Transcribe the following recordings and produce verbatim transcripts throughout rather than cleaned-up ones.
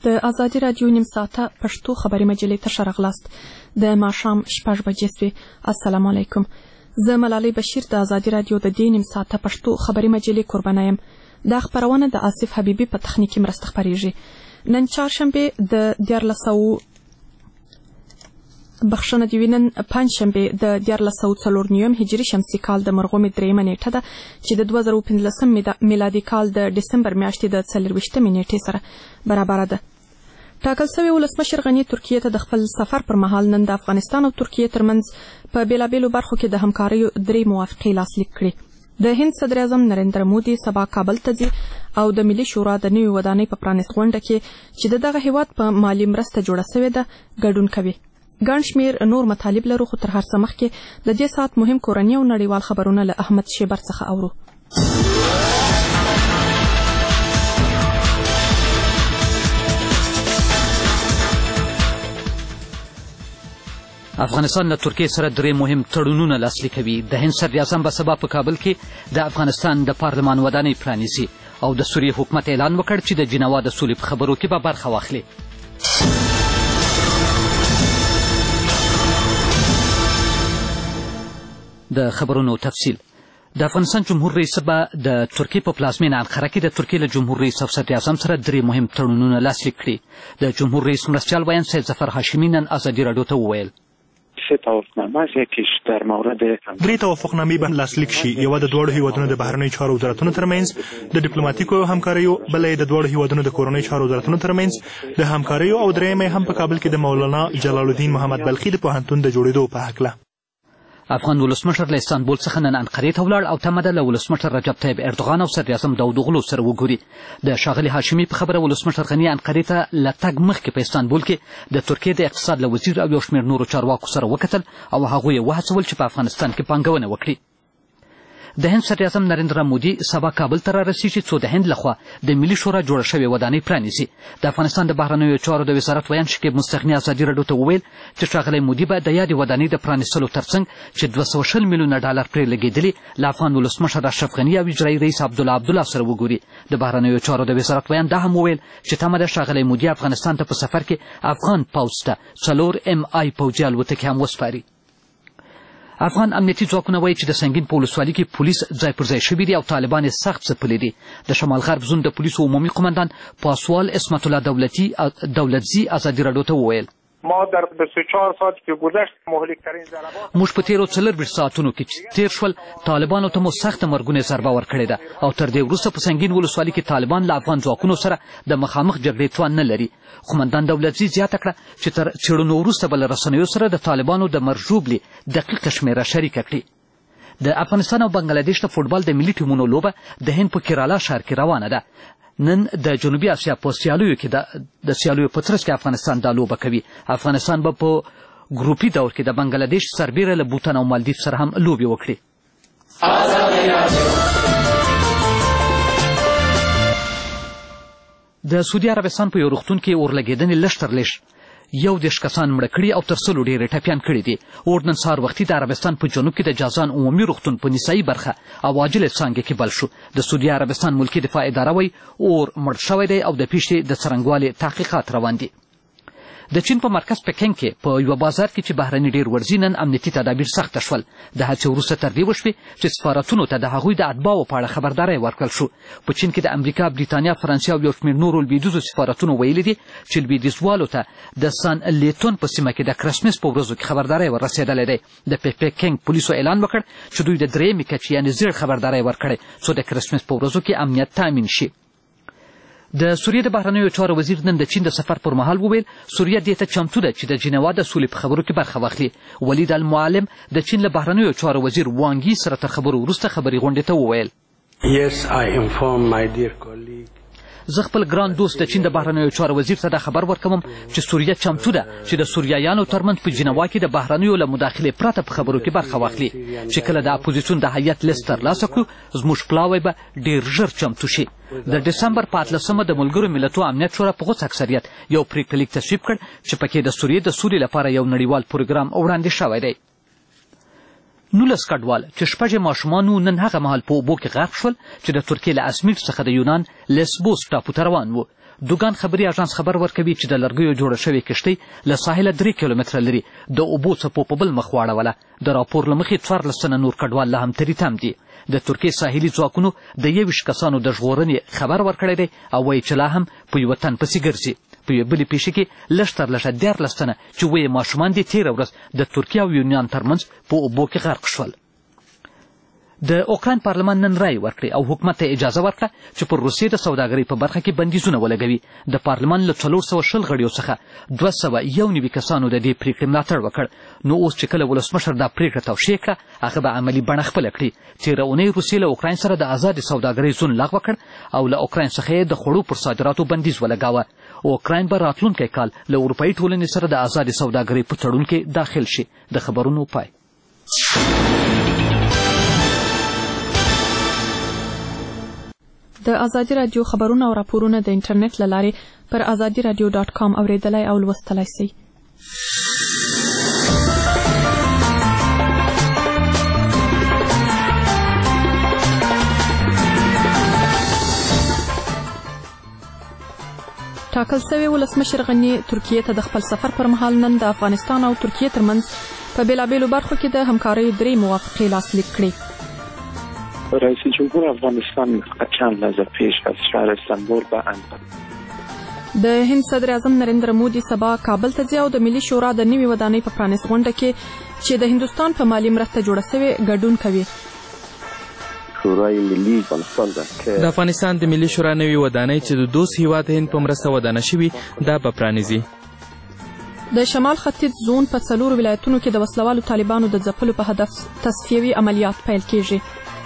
د ازادي راډیو نیم ساعته پښتو خبري مجلې ته شرغلاست د ماښام شپږ بجې سوې. السلام علیکم. زه ملالۍ بشیر د ازادي راډیو د دې نیم ساعته پښتو خبري مجلې قربانه یم. دا خبرونه د آصف حبیبي په تخنیکي مرسته خپریږي. نن چهارشنبه د دیارلس سوه بخښنه دې وي نن پنجشنبه د دیارلس سوه څلور نویم هجري شمسي کال د مرغومې درېیمه نیټه ده چې د دوه زره پنځلسم میلادي کال د ډسمبر میاشتې د څلرویشتمې نیټې سره برابره ده. ټاکل شوی ولسمشر غني ترکیې ته د خپل سفر پر مهال نن د افغانستان او ترکیې ترمنځ په بېلابېلو برخو کې د همکاریو درې موافقې لاسلیک کړي. د هند صدر اعظم نریندر مودي سبا کابل ته ځي او د ملي شورا د نوې ودانۍ په پرانیست غونډه کې چې د دغه هیواد په مالي مرسته جوړه شوې ده ګډون کوي. ګڼ شمېر نور مطالب لرو، خو تر هر څه مخکې د دې ساعت مهم کورني او نړیوال خبرونه له احمد شیبر څخه اورو. افغانستان له ترکیې سره درې مهم تړونونه لاسلیک کوي. د هند صدر اعظم به سبا په کابل کې د افغانستان د پارلمان ودانۍ پرانیزي او د سوریې حکومت اعلان وکړ چې د جنوا د سولې په خبرو کې به برخه واخلي. د خبرونو تفصیل. د افغانستان جمهور رئیس به د ترکیې په پلازمینه انقره کې د ترکیې له جمهور رئیس او صدر اعظم سره درې مهم تړونونه لاسلیک کړي. د جمهور رئیس مرستیال ویان سید ظفر هاشمي نن ازادي راډیو ته وویل سه توافقنامه است، یکیش در مورد درې توافقنامې به لاسلیک شي. یوه د دواړو هیوادونو د بهرنیو چارو وزارتونو ترمنځ د ډیپلوماټیکو همکاریو، بله یې د دواړو هیوادونو د کورنیو چارو وزارتونو ترمنځ د همکاریو او درېیمه هم په کابل کې د مولانا جلال الدین محمد بلخي د پوهنتون د جوړېدو په هکله. افغان ولسمشر له استانبول څخه نن انقرې ته ولاړ او تمه ده له ولسمشر رجب طیب اردوغان او صدر اعظم داود اوغلو سره وګوري. د ښاغلي هاشمي په خبره ولسمشر غني انقرې ته له تګ مخکې په استانبول کې د ترکیې د اقتصاد له وزیر او یو شمېر نورو چارواکو سره وکتل او هغوی یې وهڅول چې په افغانستان کې پانګونه وکړي. د هند صدر اعظم نریندرا مودي سبا کابل ته رارسیږي څو د هند لخوا د ملي شورا جوړه شوې ودانۍ پرانیزي. د افغانستان د بهرنیو چارو د وزارت ویان شکیب مستغني ازادي راډیو ته وویل چې ښاغلی مودي به د یادې ودانۍ د پرانیستلو ترڅنګ چې دوه سوه شل میلیونه ډالر پرې لګېدلي له افغان ولسمشر اشرف غني او اجرایي رئیس عبدالله عبدالله سره وګوري. د بهرنیو چارو د وزارت ویان دا هم وویل چې تمه ده ښاغلی مودي افغانستان ته په سفر کې افغان پوځ ته څلور ام آی پوځي الوتکې هم وسپاري. افغان امنیتي ځواکونه وایي چې د سنګین په ولسوالۍ کې پولیس ځای پر ځای شوي دي او طالبان یې سخت ځپلي دي. د شمال غرب زون د پولیسو عمومي قمندان پاسوال اسمت الله دولتي دولتزي ازادي راډیو ته وویل ما در بیست و چهار ساعت که گذشت مهلکترین ضربات موږ په تیرو څلرویشت ساعتونو کې چې تیر شول طالبانو ته مو سخته مرګونې ضربه ورکړې ده او تر دې وروسته په سنګین ولسوالۍ کې طالبان له افغان ځواکونو سره د مخامخ جګړې توان نه لري. قمندان دولتزي زیاته کړه چې تر څېړنو وروسته به له رسنیو سره د طالبانو د مرژوبلې دقیقه شمېره شریکه کړي. د افغانستان او بنګلادیش د فوټبال د ملي ټیمونو لوبه د هند په کیرالا ښار کې روانه ده. نن د جنوبي اسیا په سیالیو کې د سیالیو په ترڅ کې افغانستان دا لوبه کوي. افغانستان به په ګروپي دور کې د بنګلادیش سربیره له بوتان او مالدیف سره هم لوبې وکړي. د سعودي عربستان په یو روغتون کې اورلګېدنې لږ تر لږ یو دېرش کسان مړه کړي او تر سلو ډېرې ټپیان کړي دي. اور نن سهار وختي د عربستان په جنوب کې د جازان عمومي روغتون په نیسایي برخه او عاجلې څانګې کې بل شو. د سعودي عربستان ملکي دفاع اداره وایي اور مړ شوی دی او د پیښې د څرنګوالي تحقیقات روان دي. د چین په مرکز پکن کې په یوه بازار کې چې بهرني ډېر ورځي نن امنیتي تدابیر سخته شول. د هڅې وروسته تر دې وشوې چې سفارتونو ته د هغوی د اتباعو په اړه خبرداری ورکړل شو. په چین کې د امریکا، بریتانیا، فرانسې او یو شمېر نورو لویدیځو سفارتونو ویلي دي چې لویدیځوالو ته د سان لیتون په سیمه کې د کرسمس په ورځو کې خبرداری وررسېدلی دی. د پکن پولیسو اعلان وکړ چې دوی د درېیمې کچې یعنې زیړ خبرداری ورکړی څو د کرسمس په ورځو کې امنیت تامین شي. د سوریې د بهرنیو چارو وزیر نن د چین د سفر پر مهال وویل سوریه دې ته چمتو ده چې د جنوا د سولې په خبرو کې برخه واخلي. ولید المعلم د چین له بهرنیو چارو وزیر وانګي سره تر خبرو وروسته خبري غونډې ته وویل Yes, I inform my dear colleague زه خپل ګران دوست د چین د بهرنیو چارو وزیر ته دا خبر ورکوم چې سوریه چمتو ده چې د سوریایانو ترمنځ په جنوا کې د بهرنیو له مداخلې پرته په خبرو کې برخه واخلي. چې کله د اپوزیسیون د هیئت لیست ترلاسه کړو زموږ پلاوی به ډېر ژر چمتو شي. د ډسمبر په اتلسمه د ملګرو ملتونو امنیت شورا په غوڅ اکثریت یو پرېکړه لیک تصویب کړ چې پکې د سوریې د سولې لپاره یو نړیوال پروګرام وړاندې شوی دی. نولس کډوال چې شپږ ماشومان وو نن هغه مهال په اوبو کې غرق شول چې د ترکیې له ازمیر څخه د یونان لیسبوس ټاپو ته روان وو. دوګان خبري اژانس خبر ورکوي چې د لرګیو جوړه شوې کښتۍ له ساحله درې کیلومتره لري د اوبو څپو په بل مخ واړوله. د راپور له مخې څوارلس تنه نور کډوال لا هم تري تم دي. د ترکیې ساحلي ځواکونو د یویشت کسانو د ژغورنې خبر ورکړی دی او وایي چې لا هم په یوه تن پسې ګرځي. په یوې بلې پیښې کې لږ تر لږه دیارلس تنه چې وایي ماشومان دي تېره ورځ د ترکیې او یونان ترمنځ په اوبو کې غرق شول. د اوکراین پارلمان نن رای ورکړې او حکومت ته اجازه ورکړه چې پر روسیې د سوداګرۍ په برخه کې بندیزونه ولګوي. د پارلمان له څلور سوه شل غړیو څخه دوه سوه یو نوي کسانو د دې پرېکړې ملاتړ وکړ. نو اوس چې کله ولسمشر دا پرېکړه توشیح کړه هغه به عملي بڼه خپله کړي. تېره اونۍ روسیې له اوکراین سره د ازادې سوداګرۍ زون لغوه کړ او له اوکراین څخه یې د خوړو پر صادراتو بندیز ولګاوه. اوکراین به راتلونکی کال له اروپایي ټولنې سره د ازادې سوداګرۍ په تړون کې داخل شي. د خبرونو پای. د ازادي راډیو خبرونه او راپورونه د انټرنیټ له لارې پر ازادي راډیو ډاټ کام اوریدلای او لوستلای شئ. ټاکل شوی ولسمشر غني ترکیې ته د خپل سفر پر مهال نن د افغانستان او ترکیې ترمنځ په بېلابېلو برخو کې د همکارۍ درې موافقې لاسلیک کړې. رئیس جمهور افغانستان چند لحظه پیش از شهر استانبول به انقره. د هند صدر اعظم نریندر مودي سبا کابل ته ځي او د ملي شورا د نوي ودانۍ په پرانیست غونډه کې چې د هندوستان په مالي مرسته جوړه شوې ګډون کوي. شورای ملي افغانستان ده د افغانستان د ملي شورا نوي ودانۍ چې د دوست هیواد هند په مرسته ودانه شوې دا به پرانیزي. د شمال ختیځ زون په څلورو ولایتونو کې د وسلوالو طالبانو د ځپلو په هدف تصفیوي عملیات پیل کیږي.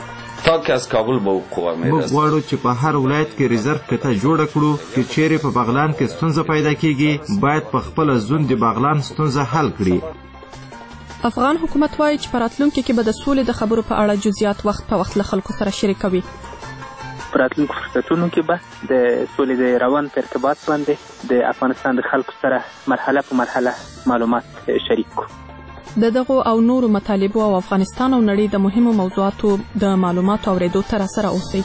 موږ غواړو چې په هر ولایت کې ریزرو کټه جوړه کړو چې چیرې په بغلان کې ستونزه پیدا کیږي باید په خپله زون د بغلان ستونزه حل کړي. افغان حکومت وایي چې په راتلونکي کې به د سولې د خبرو په اړه جزئیات وخت په وخت له خلکو سره شریکوي. په راتلونکو فرصتونو کې به د سولې د روان په ارتباط باندې د افغانستان د خلکو سره مرحله په مرحله معلومات شریک کړو. د دغو او نورو مطالبو او افغانستان او نړۍ د مهمو موضوعاتو د معلوماتو اورېدو ته راسره اوسئ.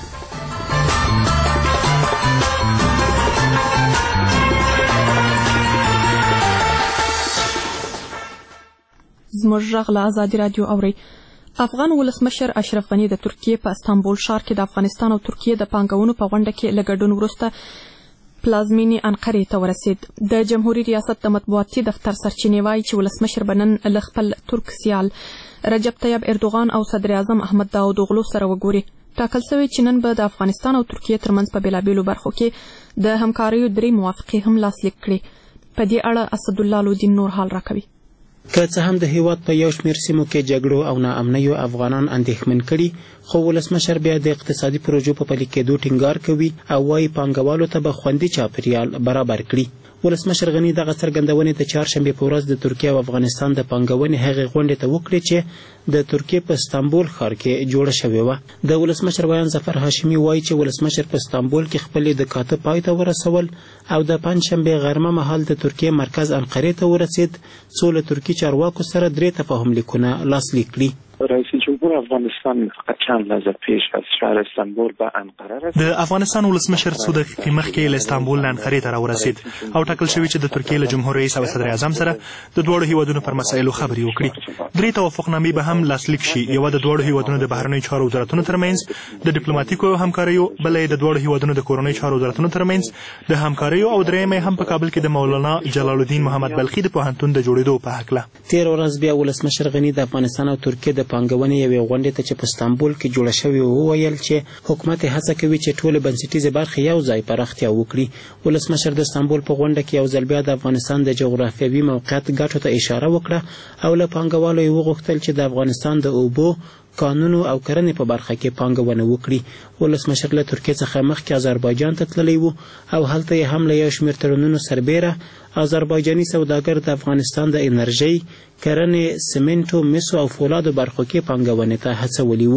زموږ غږ له ازادي راډیو اورئ. افغان ولسمشر اشرف غني د ترکیې په استانبول ښار کې د افغانستان او ترکیې د پانګونو په غونډه کې له ګډون وروسته پلازمینې انقرې ته ورسید. د جمهوري ریاست د مطبوعاتي دفتر سرچینې وایي چې ولسمشر به نن له خپل ترک سیال رجب طیب اردوغان او صدر اعظم احمد داود اوغلو سره وګوري. ټاکل شوی چې نن به د افغانستان او ترکیې ترمنځ په بېلابېلو برخو کې د همکاریو درې موافقې هم لاسلیک کړي. په دې اړه اسدالله لودین نور حال راکوي. که څه هم د هیواد په یو شمېر سیمو کې جګړو او ناامنیو افغانان اندېښمن کړي خو ولسمشر بیا د اقتصادي پروژو په پلي کېدو ټینګار کوي او وایي پانګوالو ته به خوندي چاپېریال برابر کړي. ولسمشر غني دغه څرګندونې د چهارشنبې په ورځ د ترکیې او افغانستان د پانګونې هغې غونډې ته وکړې چې د ترکیې په استانبول ښار کې جوړه شوې وه. د ولسمشر ویان ظفر هاشمي وایي چې ولسمشر په استانبول کې خپلې د کاته پای ته ورسول او د پنجشنبې غرمه مهال د ترکیې مرکز انقرې ته ورسید څو له ترکي چارواکو سره درې تفاهم لیکونه لاسلیک کړي. رئیس جمهور افغانستان چند لحظه پیش از شهر استانبول به انقره رسید. د افغانستان ولسمشر څو دقیقې مخکې له استانبول نه انقرې ته راورسید او ټاکل شوي چې د ترکیې له جمهور رئیس او صدر اعظم سره د دواړو هیوادونو پر مسایلو خبرې وکړي. درې توافقنامې به هم لاسلیک شي. یوه د دواړو هیوادونو د بهرنیو چارو وزارتونو ترمنځ د ډیپلوماټیکو همکاریو، بله یې د دواړو هیوادونو د کورنیو چارو وزارتونو ترمنځ د همکاریو او درېیمه هم په کابل کې د مولانا جلال الدین محمد بلخي د پوهنتون د جوړېدو په هکله. تېره ورځ بیا ولسمشر غني د افغانستان او ترکیې د پانګونې یوې غونډې ته چې په استانبول کې جوړه شوې وویل چې حکومت هڅه کوي چې ټولې بنسټیزې برخې یو ځای پراختیا وکړي. ولسمشر د استانبول په غونډه کې یو ځل بیا د افغانستان د جغرافیوي موقعیت ګټو ته اشاره وکړه او له پانګوالو یې وغوښتل چې د افغانستان د اوبو، قانونو او کرنې په برخه کې پانګونه وکړي. ولسمشر له ترکیې څخه مخکې آذربایجان ته تللی و او هلته یې هم له یو شمېر تړونونو سربیره آذربایجاني سوداګر د افغانستان د انرژۍ، کرنې، سمنټو، مسو او فولادو برخو کې پانګونې ته هڅولي وو.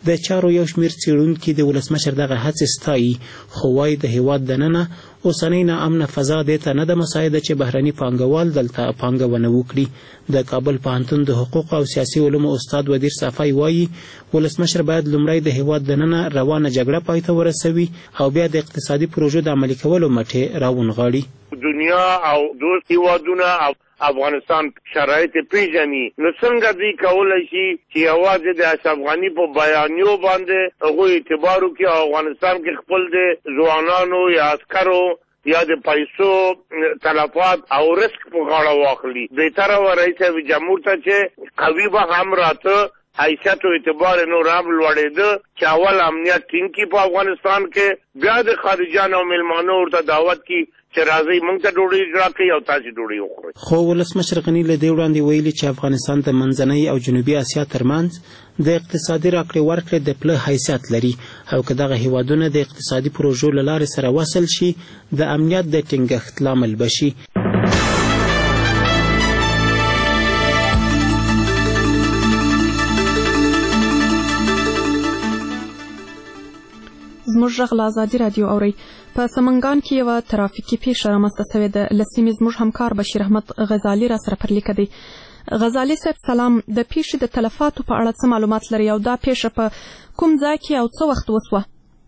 د چارو یو شمېر څېړونکي د ولسمشر دغه هڅې ستایي، خو وایي د هېواد دننه اوسنۍ ناامنه فضا دې ته نه ده مساعده چې بهرني پانګوال دلته پانګونه وکړي. د کابل پوهنتون د حقوق او سیاسي علومو استاد ودیر صافی وایي ولسمشر باید لومړی د هېواد دننه روانه جګړه پای ته ورسوي او بیا د اقتصادي پروژو د عملي کولو مټې راونغاړي. دنیا او دوست هېوادونه او افغانستان شرایط پیژني، نو څنګه دوی کولی شي چې یوازې د اشرف غني په بیانیو باندې هغوی اعتبار وکړي او افغانستان کې خپل د ځوانانو یا عسکرو یا د پیسو تلفات او رسک په غاړه واخلي. بهتره و رئیس جمهور ته چې قوي به هم راته حیثیت او اعتبار نور هم لوړېده چې اول امنیت ټینګ کړي په افغانستان کې، بیا د خارجیانو او میلمانو ورته دعوت کړي چې راځئ موږ ته ډوډۍ راکړئ او تاسې ډوډۍ وخورئ. خو ولسمشر غني له دې وړاندې ویلي چې افغانستان د منځنۍ او جنوبي اسیا ترمنځ د اقتصادي راکړې ورکړې د پله حیثیت لري او که دغه هیوادونه د اقتصادي پروژو له لارې سره وصل شي د امنیت د ټینګښت لامل بشي. زموږ غږ له ازادي راډیو اورئ. په سمنګان کې یوه ترافیکي پیښه رامنځته سوې ده. له سیمې زموږ همکار بشیر احمد غزالي را سره پر لیکه دی. غزالي صاحب سلام، د پیښې د تلفاتو په اړه څه معلومات لري او دا پیښه په کوم ځای کې او څه وخت وسوه؟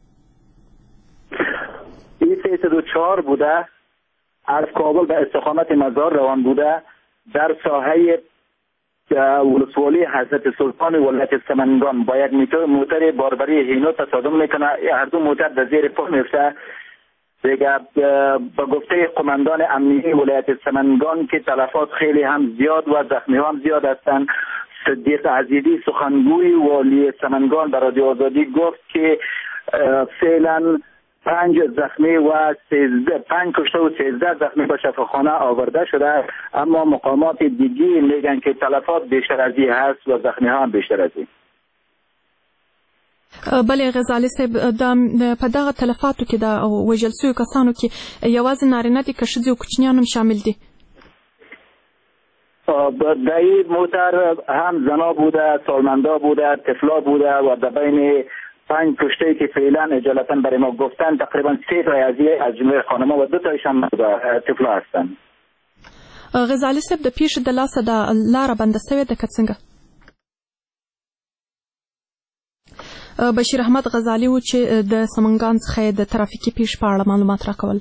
این سیصد و چهار بوده، از کابل به استقامت مزار روان بوده، در ساحه ولسوالی حضرت سلطان ولایت سمنگان با یک موتر باربری هینو تصادم میکنه. هر دو موتر در زیر پا میفته. دیگه با گفته قماندان امنیتی ولایت سمنگان که تلفات خیلی هم زیاد و زخمی هم زیاد هستند. صدیق عزیزی سخنگوی والی سمنگان به رادیو آزادی گفت که فعلا پنج زخمی و سیزده پنج کشته و سیزده زخمی به شفاخانه آورده شده، اما مقامات دیگی میگن که تلفات بیشتر از این هست و زخمی ها هم بیشتر از این. بله غزالي صاحب، په دغه تلفاتو کې د وژل شویو کسانو کې یوازې نارینه دي که ښځې او کوچنیان هم شامل دي؟ در این موتر هم زنا بوده، سالمندا بوده، طفلا بوده و در بین پنج کشته که فعلا اجالتا برای ما گفتن تقریبا سه تای از از جمله خانما و دو تایشان طفلا هستن. غزالي صاحب، د پیښې د لاسه د لاره بنده سوې ده که څنګه؟ بشیر احمد غزالي و چې د سمنګان څخه د ترافیکي پیښې په اړه معلومات راکول.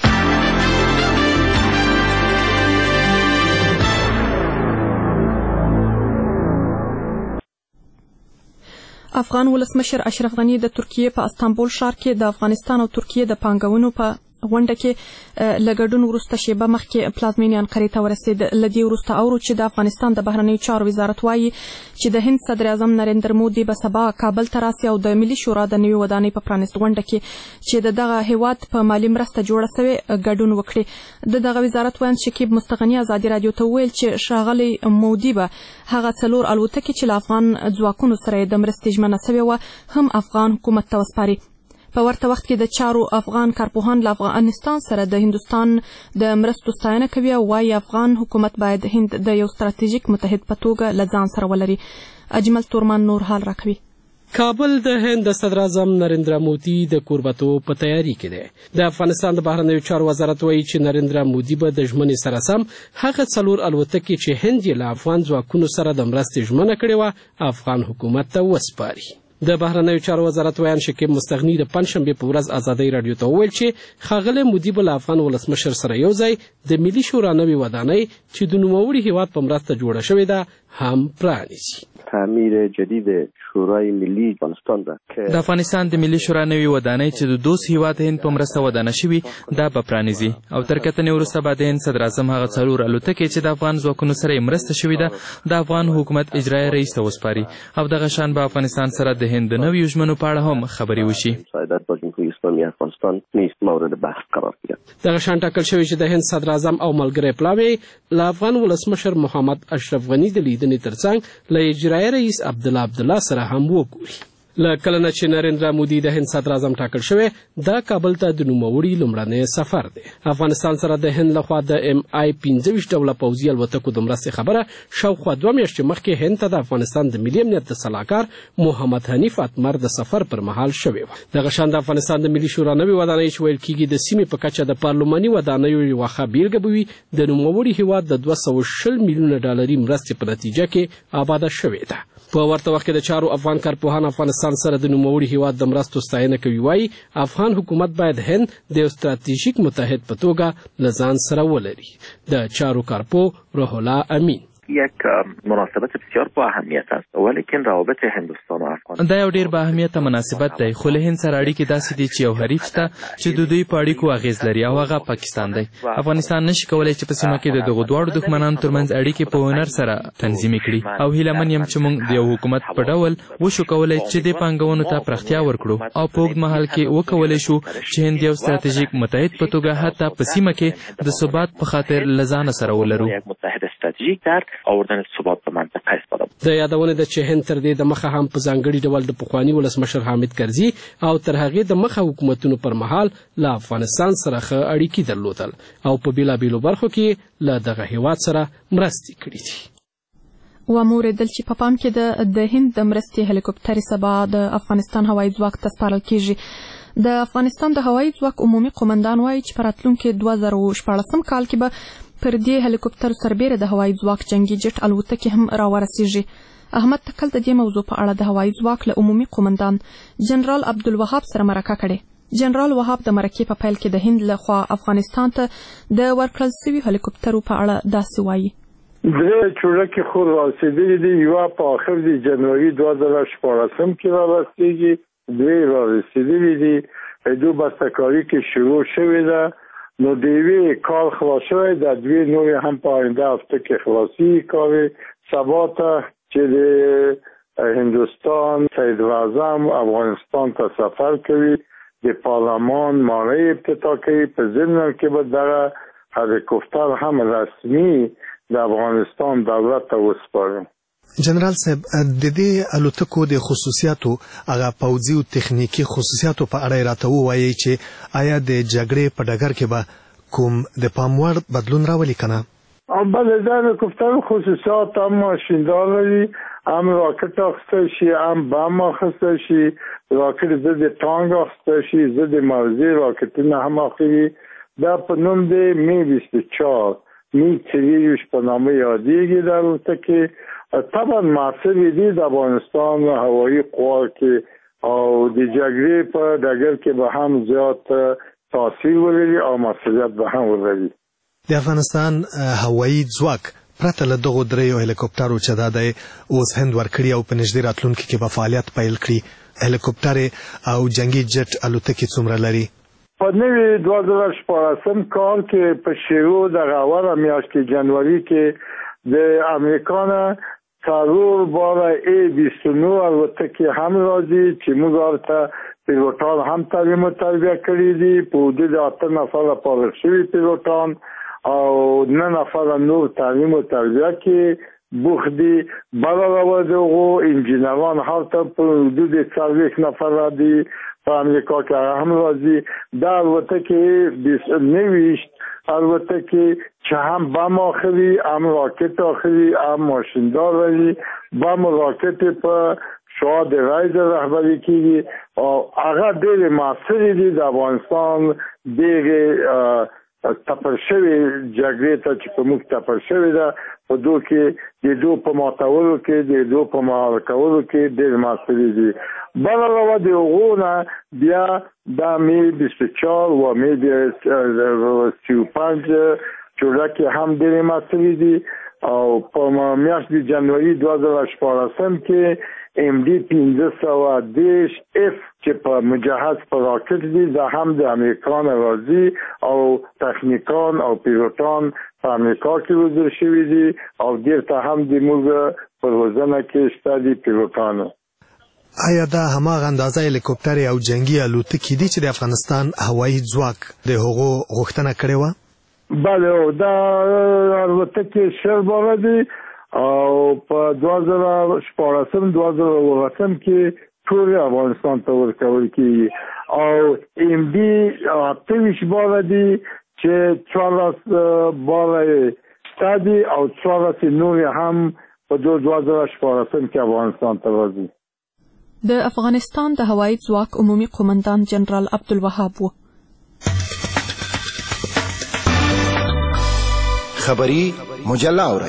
افغان ولسمشر اشرف غني د ترکیې په استانبول ښار کې د افغانستان او ترکیې د پانګونو په غونډه کې له ګډون وروسته شیبه مخکې پلازمینې انقرې ته ورسېد. له دې وروسته اورو چې د افغانستان د بهرنیو چارو وزارت وایي چې د هند صدر اعظم نریندر مودي به سبا کابل ته راسي او د ملي شورا د نوې ودانۍ په پرانیست غونډه کې چې د دغه هیواد په مالي مرسته جوړه سوې ګډون وکړي. د دغه وزارت ویاند شکیب مستغني ازادي راډیو ته وویل چې ښاغلی مودي به هغه څلور الوتکې چې له افغان ځواکونو سره یې د مرستې ژمنه سوې وه هم افغان حکومت ته وسپاري. په ورته وخت کې د چارو افغان کارپوهان له افغانستان سره د هندوستان د مرستو ستاینه کوي او وایي افغان حکومت باید هند د یو ستراتیژیک متحد په توګه له ځان سره ولري. اجمل تورمان نور حال راکوي. کابل د هند د صدر اعظم نریندرا مودي د کوربتو په تیاری کې دی. د افغانستان د بهرنیو چارو وزارت وایي چې نریندرا مودي به د ژمنې سره سم هغه څلور الوتکې چې هند یې له افغان ځواکونو سره د مرستې ژمنه کړې وه افغان حکومت ته وسپاري. د بهرنیو چارو وزارت ویاند شکیب مستغني د پنځشنبې په ورځ ازادۍ راډیو ته وویل چې ښاغلی مودي به له افغان ولسمشر سره یو ځای د ملي شورا نوې ودانۍ چې د نوموړي هیواد په مرسته جوړه شوې ده هم پرانیسي. تعمیر جدید شورای ملی افغانستان ده د افغانستان د ملي شورا نوې ودانۍ چې د دوست هیواد هند په مرسته ودانه شوي دا به پرانیزي او تر کتنې وروسته به د هند صدر اعظم هغه څلور الوتکې چې د افغان ځواکونو سره یې مرسته شوې ده د افغان حکومت اجرایي رئیس ته وسپاري او دغه شان به افغانستان سره د هند د نویو ژمنو په اړه هم خبرې وشي. افغانستان نیست مورد بحث قرار گرفت. دغه شان ټاکل شوی چې د هند صدر اعظم او ملګری پلاوی له افغان ولسمشر محمد اشرف غني د لیدنې ترڅنګ له اجرایي رئیس عبدالله عبدالله سره هم وګوري. له کله نه چې نریندرا مودي د هند صدر اعظم ټاکل شوی دا کابل ته د نوموړي لومړنی سفر دی. افغانستان سره د هند لخوا د ام آی پنځه ویشت ډوله پوځي الوتکو د مرستې خبره شاوخوا دوه میاشتې مخکې هند ته د افغانستان د ملي امنیت د سلاکار محمد حنیف اتمر د سفر پر مهال شوی و. دغه شان د افغانستان د ملي شورا نوې ودانۍ چې ویل کېږي د سیمې په کچه د پارلماني ودانیو یوه ښه بیلګه به وي د نوموړي هیواد د دوه سوه شل میلیونه ډالري مرستې په نتیجه کې آباده شوې ده. په ورته وخت کې د چارو افغان کارپوهان افغانستان سره د نوموړي هیواد د مرستو ستاینه کوي. وایي افغان حکومت باید هند د یو ستراتیژیک متحد په توګه له ځان سره ولري. د چارو کارپو روح الله امین: یک مناسبت بسیار با اهمیت است ولیکن روابط هندوستان و افغانستان دا یو ډیر با اهمیت مناسبت دی خو له هند سره اړیکې داسې دي چې یو حریف شته چې د دوی په اړیکو اغیز لري او هغه پاکستان دی. افغانستان نشي کولای چې په سیمه کې د دغو دواړو دښمنانو ترمنځ اړیکې په هنر سره تنظیم کړي او هیله من یم چې موږ د یو حکومت په ډول وشو کولای چې د پانګونو ته پراختیا ورکړو او په اوږد مهال کې وکولای شو چې هند یو ستراتیژیک متحد په توګه حتی په سیمه کې د ثبات په خاطر له ځانه سره ولرو. آوردن ثبات په منطقه استفاده. د یادونه ده چې هند تر دې د مخه هم په ځانګړي ډول د پخواني ولسمشر حامد کرزي او تر هغې د مخه حکومتونو پر مهال له افغانستان سره ښه اړیکې درلودل او په بېلابېلو برخو کې له دغه هیواد سره مرستې کړي دي. وموریدل چې په پام کې د هند د مرستې هلیکوپټرې سبا د افغانستان هوایي ځواک ته سپارل کیږي. د افغانستان د هوایي ځواک عمومي قومندان وایي چې په راتلونکي دوه زره شپاړسم کال کې به پر دې هلیکوپټر سربیره د هوایي ځواک جنگي جټ الوتکې هم راورسیږي. احمد تکل د دې موضوع په اړه د هوایي ځواک له عمومي قومندان جنرال عبدالوهاب سره مرکه کړې. جنرال وهاب د مرکې په پیل کې د هند لخوا افغانستان ته د ورکړل شوي هلیکوپټرو په اړه داسې وایي: درې چورلکې خو رارسېدلي دي، یوه په آخر د جنوري دوه زره شپاړسم کې رارسېږي، دوې رارسېدلي دي، دو بستهکاري کې شروع شوې ده. نو د یوې کار خلاص شوی د دوې نورې هم په آینده هفته کې خلاصي کوي. سبا ته چې د هندوستان صدراعظم افغانستان ته سفر کوي د پارلمان ماڼۍ افتتاح کوي، په ضمن کې به دغه هلیکوپټر هم رسمي د افغانستان دولت ته وسپارو. جنرال صاحب د دې الوتکو د خصوصیاتو هغه پوځي او تخنیکی خصوصیاتو په اړه راته ووایي چې آیا د جګړې په ډګر کې به کوم د پام وړ بدلون راولي کنه؟ بله د هلیکوپټر خصوصیات هم ماشیندار لري، هم راکټ اخیستی شي، هم بم اخیستی شي، راکټ ضد ټانک اخیستی شي، ضد موضع راکټونه هم اخلي. دا په نوم د می بیست و چهار می څلېرویشت په نامه یادېږي. د الوتکې طبعا معصب دي د افغانستان هوایي قوا کې او د جګړې په ډګر کې به هم زیات تاثیر ولري او مسؤلیت به هم ولري. د افغانستان هوایي ځواک پرته له دغو دریو هلیکوپټرو چې دا دی اوس هند ورکړي او په نږدې راتلونکي کې به فعالیت پیل کړي، هلیکوپټرې او جنگي جټ الوتکې څومره لري؟ په نوي دوه زره شپاړسم کال کې په شروع دغه اوله میاشت کې جنوري کې د امریکا نه څلور باره ای بیست و نه الوتکې هم راځي چې موږ ورته پیلوټان هم تعلیم و تربیه کړي دي، په حدود اته نفره فارغ شوي پیلوټان او نه نفره نور تعلیم و تربیه کې بوخت دي. بله علاوه د هغو انجینران هلته په حدود څلوېښت نفره دي په امریکا کې هغه هم راځي. دا الوتکې بیست و نهویشت الوتکې چې هم بم اخلي، هم راکټ اخلي، هم ماشیندار لري. بم و راکټ په شهاد رایز رهبري کېږي او هغه ډېرې معاصرې دي. د افغانستان ډېرې تپل شوې جګړې ته چې په موږ تپل شوې ده په دو کې د دو په ماتولو کې د دو په مهار کولو کې ډېرې معاصرې دي. بل علاوه د هغو نه بیا دا می بیست و چهار و می سی و پنج چورلکې هم ډېرې معاصرې دي او په میاشت د جنوري دوه زره شپاړسم کې ام ډي پنځه سوه دېرش اف چې په مجهز په راکټ دي دا هم د امریکا نه راځي او تخنیکان او پیلوټان په امریکا کې روزل شوي دي او دېرته هم د موږ په روزنه کې شته دي پیلوټانو. آیا دا هماغه اندازه هلیکوپټرې او جنگي الوتکې دي چې د افغانستان هوایي ځواک د هغو غوښتنه کړې وه؟ بله دا الوتکې شل باره دي او په دوه زره شپاړسم دوه زره اوولسم کې ټول افغانستان ته ورکول کیږي او ام بي اته ویشت باره دي چې څوارلس باره شته دي او څوارلس نور هم په دوه زره شپاړسم کې افغانستان ته راځي. د افغانستان د هوایي ځواک عمومي قومندان جنرال عبدالوهاب و. خبری مجله اورئ.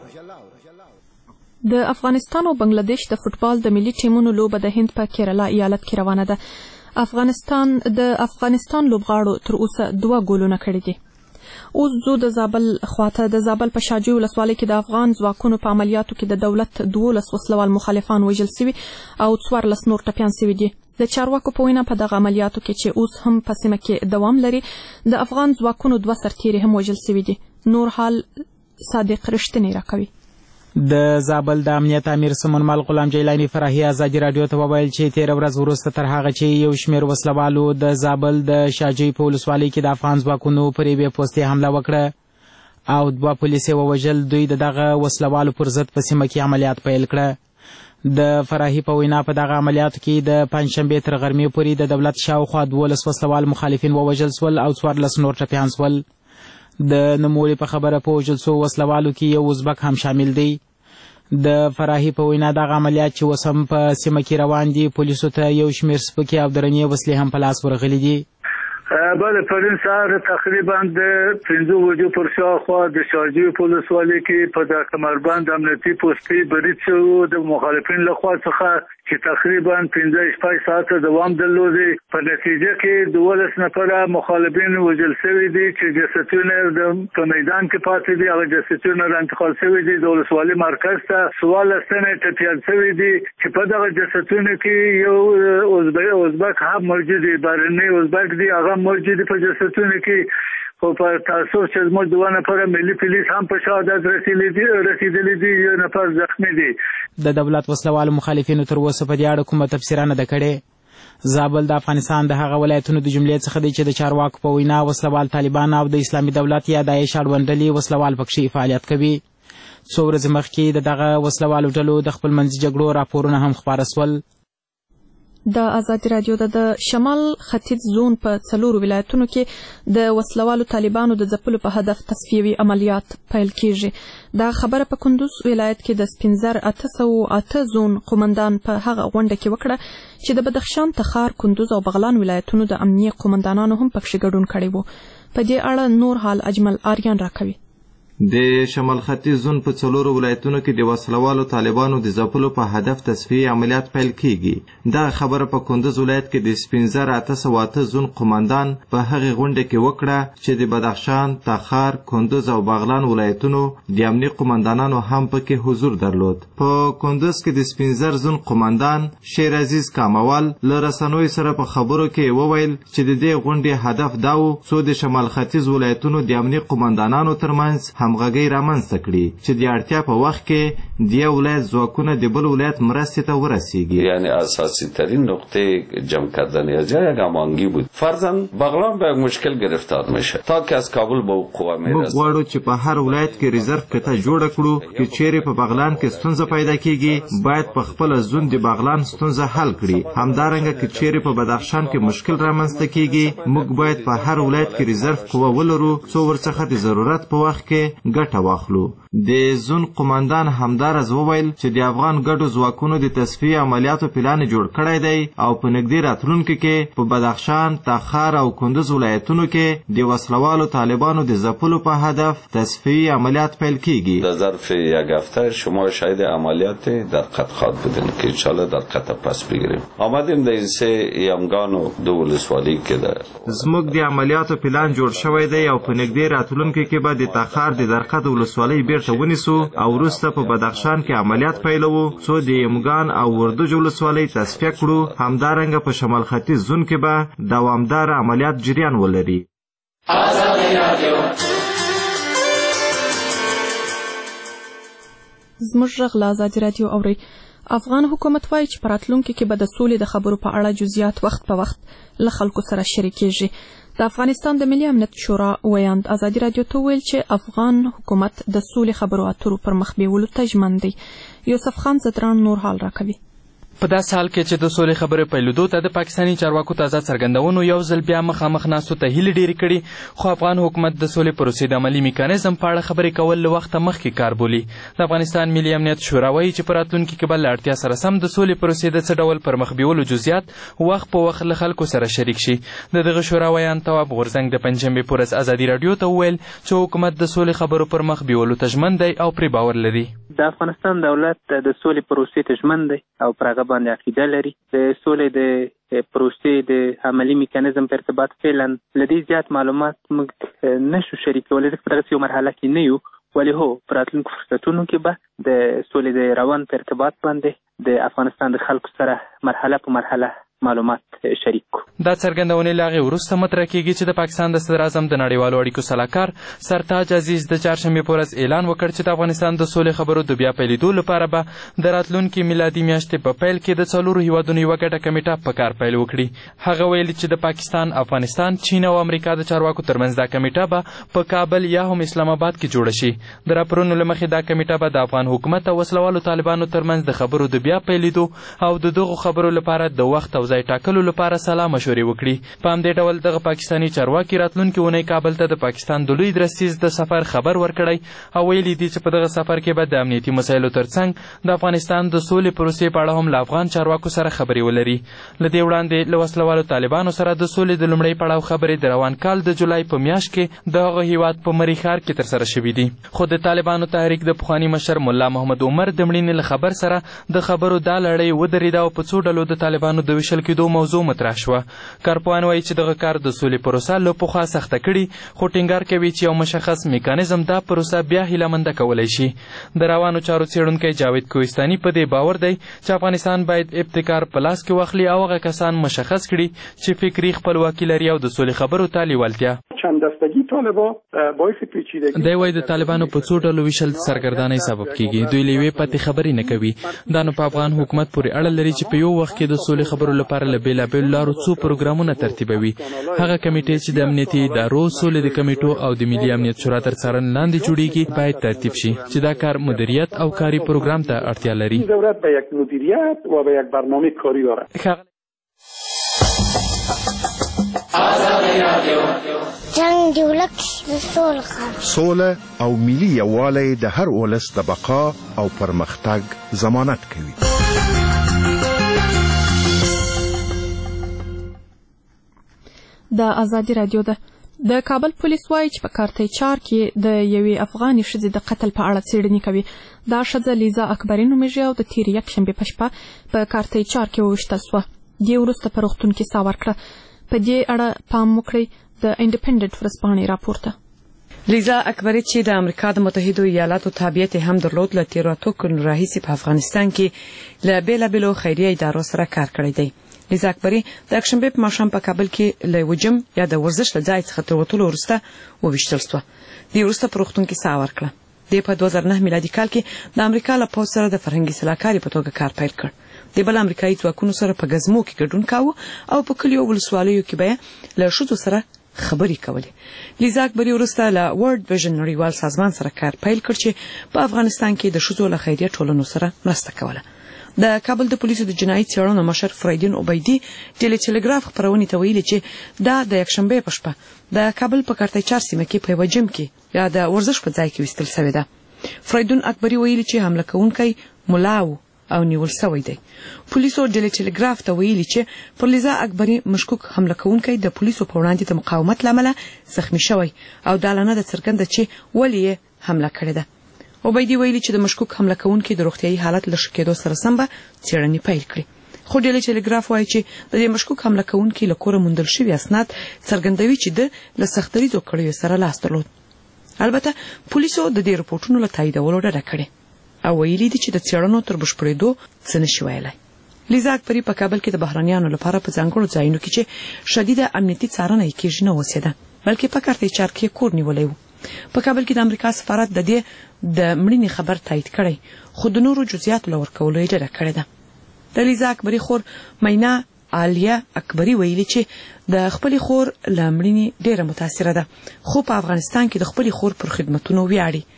د افغانستان او بنگلاديش د فوتبال د ملي ټیمونو لوبه د هند په کیرالا ایالت کې روانه ده. افغانستان د افغانستان لوبغاړو تر اوسه دوه ګولونه کړي دي. اوس زو د زابل خواته د زابل په شاجوی ولسوالۍ کې د افغان ځواکونو په عملیاتو کې د دولت دولس وسلوال مخالفان وژل سوي او څوارلس نور ټپیان سوي دي. د چارواکو په وینا په دغه عملیاتو کې چې اوس هم په سیمه کې دوام لري د افغان ځواکونو دوه سرتیري هم وژل سوي دي. نور حال صادق رښتینی راکوي. د زابل د امنیت امیر سمونمل غلام جیلانی فراهی ازادي رادیو ته وویل چې تیر ورځ وروسته تر هغه چې یو شمېر وسلوالو د زابل د شاجوی په ولسوالۍ کې د افغان ځواکونو پر یوې پوستې حمله وکړه او دوه پولیس یې ووژل، دوی د دغه وسلوالو پر ضد په سیمه کې عملیات پیل کړه. د فراهی په وینا په دغه عملیاتو کې د پنجشنبې تر غرمې پورې د دولت شاوخوا دولس وسلوال مخالفین ووژل سول او څوارلس نور ټپیان سول. د نوموړي په خبره په وژل سوو وسلوالو کې یو ازبک هم شامل دی. د فراهی په وینا دغه عملیات چې اوس هم په سیمه کې روان دي، پولیسو ته یو شمېر سپکې او درنې وسلې هم په لاس ورغلي دي. بله پرون سهار تقریبا د پنځه بجو پر شاوخوا د شاجوی په ولسوالۍ کې په د کمربند امنیتي پوستې برید شوی د مخالفین لخوا څخه چې تقریبا پنځه شپږ ساعته دوام درلودی. په نتیجه کې دولس نفره مخالفین وژل شوي دي چې جسدونه په میدان کې پاتې دي. هغه جسدونه انتقال شوي دي د ولسوالۍ مرکز ته. څوارلس تنه ټپیان شوي دي چې په دغه جسدونو کې یو ازبک هم موجود دی، بهرنی ازبک دی، هغه موجود په جسدونو کې. خو په تاسو چې زموږ دوه نفره ملي پولیس هم په شهادت رسیدلي دي، یو نفر زخمی دی. د دولت وسلوالو مخالفینو تر اوسه په دې اړه کومه تبصره نه ده کړې. زابل د افغانستان د هغه ولایتونو د جملې څخه دی چې د چارواکو په وینا وسلوال طالبان او د اسلامي دولت یا داعش اړوند ډلې وسلوال پکښې فعالیت کوي. څو ورځې مخکې د دغه وسلوالو ډلو د خپل منځي جګړو راپورونه هم خپاره سول. د ازادي رادیو د شمال ختیځ زون په څلورو ولایتونو کې د وسلوالو طالبانو د ځپلو په هدف تصفیوي عملیات پیل کیږي. دا خبره په کندوز ولایت کې د سپینزر اته سوه اته زون قومندان په هغه غونډه کې وکړه چې د بدخشان، تخار، کندوز او بغلان ولایتونو د امنیه قومندانانو هم پکښې ګډون کړی و. په دې اړه نور حال اجمل آریان راکوي. د شمال ختیځ زون په څلورو ولایتونو کې د وسلوالو طالبانو د ځپلو په هدف تصفیه عملیات پیل کیږي. دا خبره په کندوز ولایت کې د سپینزر اته سوه اته زون قومندان په هغې غونډه کې وکړه چې د بدخشان، تخار، کندوز او بغلان ولایتونو د امني قومندانانو هم پکې حضور درلود. په کندوز کې د سپینزر زون قومندان شیر عزیز کاموال له رسنیو سره په خبرو کې وویل چې د دې غونډې هدف دا و څو د شمال ختیځ ولایتونو د امني قومندانانو ترمنځ همغږي رامنځته کړي چې د اړتیا په وخت کې د یو ولایت ځواکونه د بل ولایت مرستې ته ورسیږي. یعنی اساسی ترین نقطه جمع کردن از جای هماهنگی بود. فرضاً بغلان به مشکل گرفتار میشه تا که از کابل به قوا میرسه. موږ غواړو چې په هر ولایت کې ریزرو کته جوړه کړو چې چیرې په بغلان کې ستونزه پیدا کیږي باید په خپل ځون د بغلان ستونزه حل کړي. همدارنګه چې چیرې په بدخشان کې مشکل رامنځته کیږي موږ باید په هر ولایت کې ریزرو قوه ولرو څو ورڅخه د ضرورت په وخت کې ګټه واخلو. د زون قومندان همدارز وویل چې د افغان ګډو ځواکونو د تصفیه عملیاتو پلان جوړ کړی دی او په نږدې راتلونکي کې په بدخشان، تخار او کندوز ولایتونو کې د وسلوالو طالبانو د ځپلو په هدف تصفیه عملیات پیل کیږي. در ظرف یک هفته شما شاهد عملیات در قط خواهد بودین که انشالله در قط پس بگیریم. آمدیم در این سه یمگان و دو ولسوالی که ده زموږ د عملیاتو پلان جوړ شوی دی او په نږدې راتلونکي کې به د تخار د درقد ولسوالۍ بیرته ونیسو او وروسته په بدخشان کې عملیات پیلوو څو د یمګان او وردوج ولسوالۍ تصفیه کړو. همدارنګه په شمال ختیځ زون کې به دوامدار عملیات جریان ولري. زموږ غږ له ازادي رادیو اورئ. افغان حکومت وایي چې په راتلونکي کې به د سولې د خبرو په اړه جزئیات وخت په وخت له خلکو سره شریکېږي. د افغانستان د ملي امنیت شورا ویاند ازادي رادیو ته ویل چې افغان حکومت د سولې خبرو اترو پر مخ بیولو ته ژمن دی. یوسف خان زدران نور حال راکوي. په داسې حال کې چې د سولې خبرې پیلېدو ته د پاکستاني چارواکو تازه څرګندونو یو ځل بیا مخامخ ناستو ته هیلې ډېرې کړي، خو افغان حکومت د سولې پروسې د عملي میکانیزم په اړه خبرې کول له وخته مخکې کار بولي. د افغانستان ملي امنیت شورا وایي چې په راتلونکي کې به له اړتیا سره سم د سولې پروسې د څه ډول پرمخ بیولو جزئیات وخت په وخت له خلکو سره شریک شي. د دغه شورا ویان تواب غورځنګ د پنجشنبې په ورځ ازادي راډیو ته وویل چې حکومت د سولې خبرو پرمخ بیولو ته ژمن دی او پرې باور لري. د افغانستان دولت د سولې پروسې ته ژمن دی او پر هغه باندې عقیده لري. د سولې د پروسې د عملي میکانیزم په ارتباط فعلا له دې زیات معلومات موږ نشو شریکولی، ځکه په دغسې یو مرحله کې نه یو، ولې هو په راتلونکو فرصتونو کې به د سولې د روان په ارتباط باندې د افغانستان د خلکو سره مرحله په مرحله معلومات شریک کو. دا څرګندونې له هغې وروسته مطرح کېږي چې د پاکستان د صدر اعظم د نړیوالو اړیکو سلاکار سرتاج عزیز د چهارشنبې په ورځ اعلان وکړ چې د افغانستان د سولې خبرو د بیا پیلېدو لپاره به د راتلونکي میلادي میاشتې په پیل کې د څلورو هیوادونو یوه ګډه کمیټه په کار پیل وکړي. هغه ویلي چې د پاکستان، افغانستان، چین او امریکا د چارواکو ترمنځ دا کمیټه به په کابل یا هم اسلام آباد کې جوړه شي. د راپورونو له مخې دا کمیټه به د افغان حکومت او وسلوالو طالبانو ترمنځ د خبرو د بیا پیلېدو او د دغو خبرو لپاره د وخت او ځای ټاکلو لپاره سلا مشورې وکړي. په همدې ډول دغه پاکستاني چارواکي راتلونکي اونۍ کابل ته د پاکستان د لوی درستیز د سفر خبر ورکړی او ویلي دي چې په دغه سفر کې به د امنیتي مسایلو ترڅنګ د افغانستان د سولې پروسې په اړه هم له افغان چارواکو سره خبرې ولري. له دې وړاندې له وسلوالو طالبانو سره د سولې د لومړۍ پړاو خبرې د روان کال د جولای په میاشت کې د هغه هیواد په مری ښار کې ترسره شوي دي. خو د طالبانو تحریک د پخواني مشر ملا محمد عمر د مړینې له خبر سره د خبرو دا لړۍ ودرېده او په څو ډلو د طالبانو د ویشل کېدو موضوع مطرح شوه. کارپوهان وایي چې دغه کار د سولې پروسه له پخوا سخته کړي، خو ټینګار کوي چې یو مشخص میکانیزم دا پروسه بیا هیلهمنده کولی شي. د روانو چارو څېړونکی جاوید کوهستاني په دې باور دی چې افغانستان باید ابتکار په لاس کې واخلي او هغه کسان مشخص کړي چې فکري خپلواکي لري او د سولې خبرو ته لیوالتیا. دی وایي د طالبانو په څو ډلو ویشل سرګردانۍ سبب کیږي. دوی له یوې پاتې خبرې نه کوي. دا نو په افغان حکومت پورې اړه لري چې په یو وخت کې د سولې خبرو لپاره له بېلابېلو لارو څو پروګرامونه ترتیبوي. هغه کمیټې چې د امنیتي ادارو، سولې د کمیټو او د ملي امنیت شورا تر څارنې لاندې جوړیږي باید ترتیب شي چې دا کار مدیریت او کاري پروګرام ته اړتیا لري. جنگ دی ولک د سول خبر سوله او ملي یووالی د هر ولس د بقا او پرمختګ ضمانت کوي. د ازادي راډیو ده. د کابل پولیس وایي چې په کارتۍ چار کې د یوې افغاني ښځې د قتل په اړه څېړنې کوي. دا ښځه لیزا اکبري نومیږي او د تېرې یکشنبې په شپه په کارتۍ چار کې وویشتل سوه. دې وروسته په روغتون کې ساه ورکړه. په دې اړه پام وکړئ د انډیپنډنټ ورځپاڼې راپور ته. لیزا اکبري چې د امریکا د متحدو ایالاتو تابعیت هم درلود، له تېرو اتو کلونو راهیسې په افغانستان کې له بېلابېلو خیریه ادارو سره کار کړی دی. لیزا اکبري د یکشنبې په ماښام په کابل کې له یوه جم یا د ورزش له ځای څخه تر وتلو وروسته وویشتل سوه. دې وروسته په روغتون کې ساه ورکړه. دې په دوه زره نهه میلادي کال کې د امریکا له پوځ سره د فرهنګي سلاکارې په توګه کار پیل کړ. د بل امریکایي ځواکونو سره په ګزمو کې ګډون کاوه او په کلیو ولسوالیو کې به له ښځو سره خبرې کولې. لیزا اکبري وروسته له ورلډ ویژن نړیوال سازمان سره کار پیل کړ چې په افغانستان کې د ښځو له خیریه ټولنو سره مرسته کوله. د کابل د پولیسو د جنایي څېړنو مشر فریدین عبیدي ټیلی ټیلیګراف خپرونې ته ویلي چې دا د یکشنبې په شپه د کابل په کارتۍ چار سیمه کې په یوه جم کې یا د ورزش په ځای کې ویستل سوې ده. فریدون اکبري ویلي چې حمله کوونکی ملا و او نیول سوی دی. پولیسو ټیلی ټیلیګراف ته ویلي چې پر لیزا اکبري مشکوک حمله کوونکی د پولیسو په وړاندې د مقاومت له امله زخمي شوی او دا لا نه ده څرګنده چې ولې یې حمله کړې ده. عبیدي ویلي چې د مشکوک حمله کوونکي د روغتیایي حالت له ښه کېدو سره سم به څېړنې پیل کړي. خو ټیلی ټیلیګراف وایي چې د دې مشکوک حمله کوونکي له کوره موندل شوي اسناد څرګندوي چې ده له سختدریځو کړیو سره لاس درلود. البته پولیسو د دې رپورټونو له تاییدولو ډډه کړې او ویلي دي چې د څېړنو تر بشپړېدو څه نشي ویلی. لیزا اکبري په کابل کې د بهرنیانو لپاره په ځانګړو ځایونو کې چې شدیده امنیتي څارنه یې کېږي نه اوسېده، بلکې په کارتۍ چار کې کور نیولی و. په کابل کې د امریکا سفارت د دې د مړینې خبر تایید کړی، خو د نورو جزئیاتو له ورکولو یې ډډه کړې ده. د لیزا اکبري خور مینا عالیه اکبري ویلي چې د خپلې خور له مړینې ډېره متاثره ده، خو په افغانستان کې د خپلې خور پر خدمتونو ویاړي.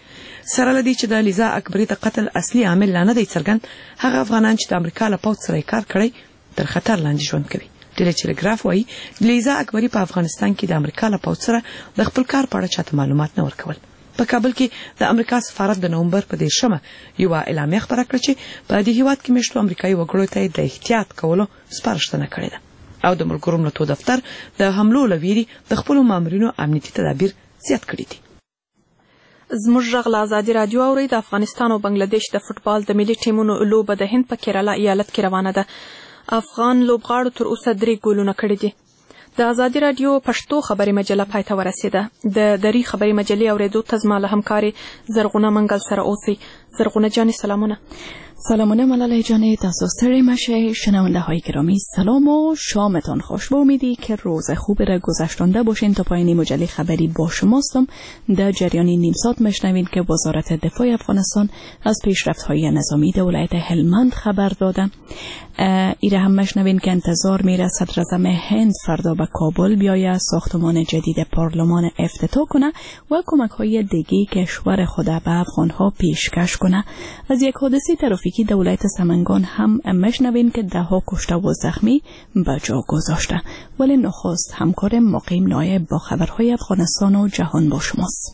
سره لدی چې د لیزا اکبری د قتل اصلي عامل نه دی څرګند، هغه افغانان چې د امریکا له پوځ سره کار کړی تر خطر لاندې ژوند کوي. ډیلی ټلګراف وایي لیزا اکبری په افغانستان کې د امریکا له پوځ سره د خپل کار په اړه چاته معلومات نه ورکول. په کابل کې د امریکا سفارت د نومبر په دیرشمه یوه اعلامیه خپره کړه چې په دې هیواد کې میشتو امریکایي وګړو ته د احتیاط کولو سپارښتنه کړې ده او د ملګرو ملتونو دفتر د حملو له ویرې د خپلو مامورینو امنیتي تدابیر زیات کړي دي. زموږ غږ له ازادي راډیو اورئ. د افغانستان او بنگلاديش د فوتبال د ملي ټیمونو لوبه د هند په کیرالا ایالت کې روانه ده. افغان لوبغاړو تر اوسه درې ګولونه کړي دي. د ازادي راډیو پښتو خبري مجله پای ته ورسېده. د دري خبري مجلې اورېدو ته زما له همکاري زرغونه منګل سره اوسئ. زرغونه جانې سلامونه. سلامونه ملاله جان، تاسو ستړي مشه. شنونده های گرامی سلام و شامتان خوش. با امیدی که روز خوب را گذشتانده باشین. تا پایانی مجله خبری با شماستم. در جریان نیم ساعت مشنوین که وزارت دفاع افغانستان از پیشرفت‌های نظامی در ولایت هلمند خبر داده. ایره هم مشنوین که انتظار میره صدر اعظم هند فردا به کابل بیاید ساختمان جدید پارلمان افتتاح کنه و کمک‌های دیگه کشور خود به افغان‌ها پیشکش کنه. از یک حادثه ترافیکی در ولایت سمنگان هم مشنوین که ده ها کشته و زخمی به جا گذاشته. ولی نخست همکار مقیم نایب با خبرهای افغانستان و جهان با شماست.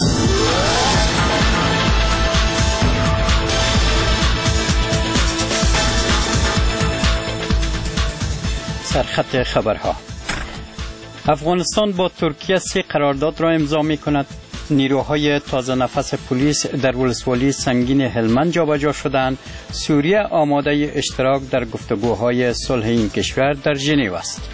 سرخط خبرها. افغانستان با ترکیه سه قرارداد را امضا می کند. نیروهای تازه نفس پلیس در ولسوالی سنگین هلمند جابجا شدند. سوریه آماده اشتراک در گفتگوهای صلح این کشور در ژنو است.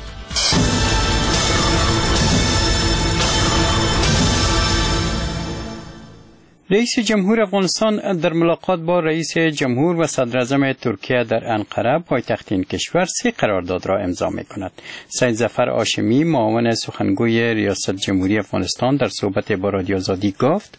رئیس جمهور افغانستان در ملاقات با رئیس جمهور و صدر اعظم ترکیه در انقره پایتخت این کشور سه قرارداد را امضا می کند. سید ظفر هاشمی معاون سخنگوی ریاست جمهوری افغانستان در صحبت با رادیو آزادی گفت: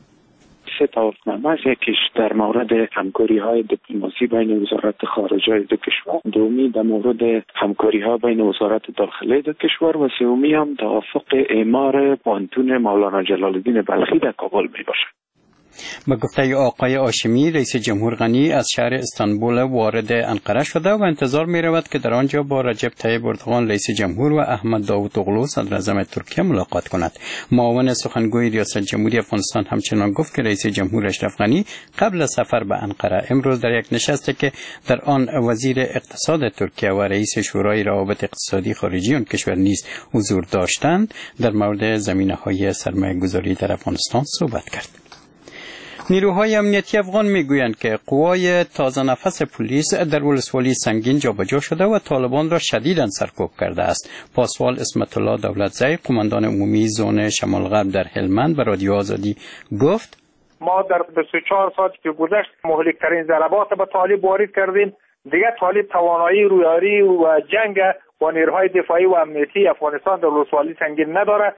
سه توافقنامه است. یکیش در مورد همکاری های دیپلماسی بین وزارت خارجه دو کشور، دومی در مورد همکاری ها بین وزارت داخله دو کشور و سومی هم توافق اعمار پانتون مولانا جلال الدین بلخی در کابل می باشد. به گفته آقای هاشمی، رئیس جمهور غنی از شهر استانبول وارد انقره شده و انتظار می رود که در آنجا با رجب طیب اردوغان رئیس جمهور و احمد داوطاغلو صدر اعظم ترکیه ملاقات کند. معاون سخنگوی ریاست جمهوری افغانستان همچنان گفت که رئیس جمهور اشرف غنی قبل از سفر به انقره امروز در یک نشستی که در آن وزیر اقتصاد ترکیه و رئیس شورای روابط اقتصادی خارجی آن کشور نیز حضور داشتند در مورد زمینه‌های سرمایه‌گذاری در افغانستان صحبت کرد. نیروهای امنیتی افغان میگویند که قوای تازه نفس پلیس در ولسوالی سنگین جابجا شده و طالبان را شدیداً سرکوب کرده است. پاسوال اسمت الله دولتزی، قماندان عمومی زون شمال غرب در هلمند، به رادیو آزادی گفت: ما در بیست و چهار ساعتی که گذشت مهلکترین ضربات به طالب وارد کردیم. دیگه طالب توانایی رویاری و جنگ با نیروهای دفاعی و امنیتی افغانستان در ولسوالی سنگین نداره.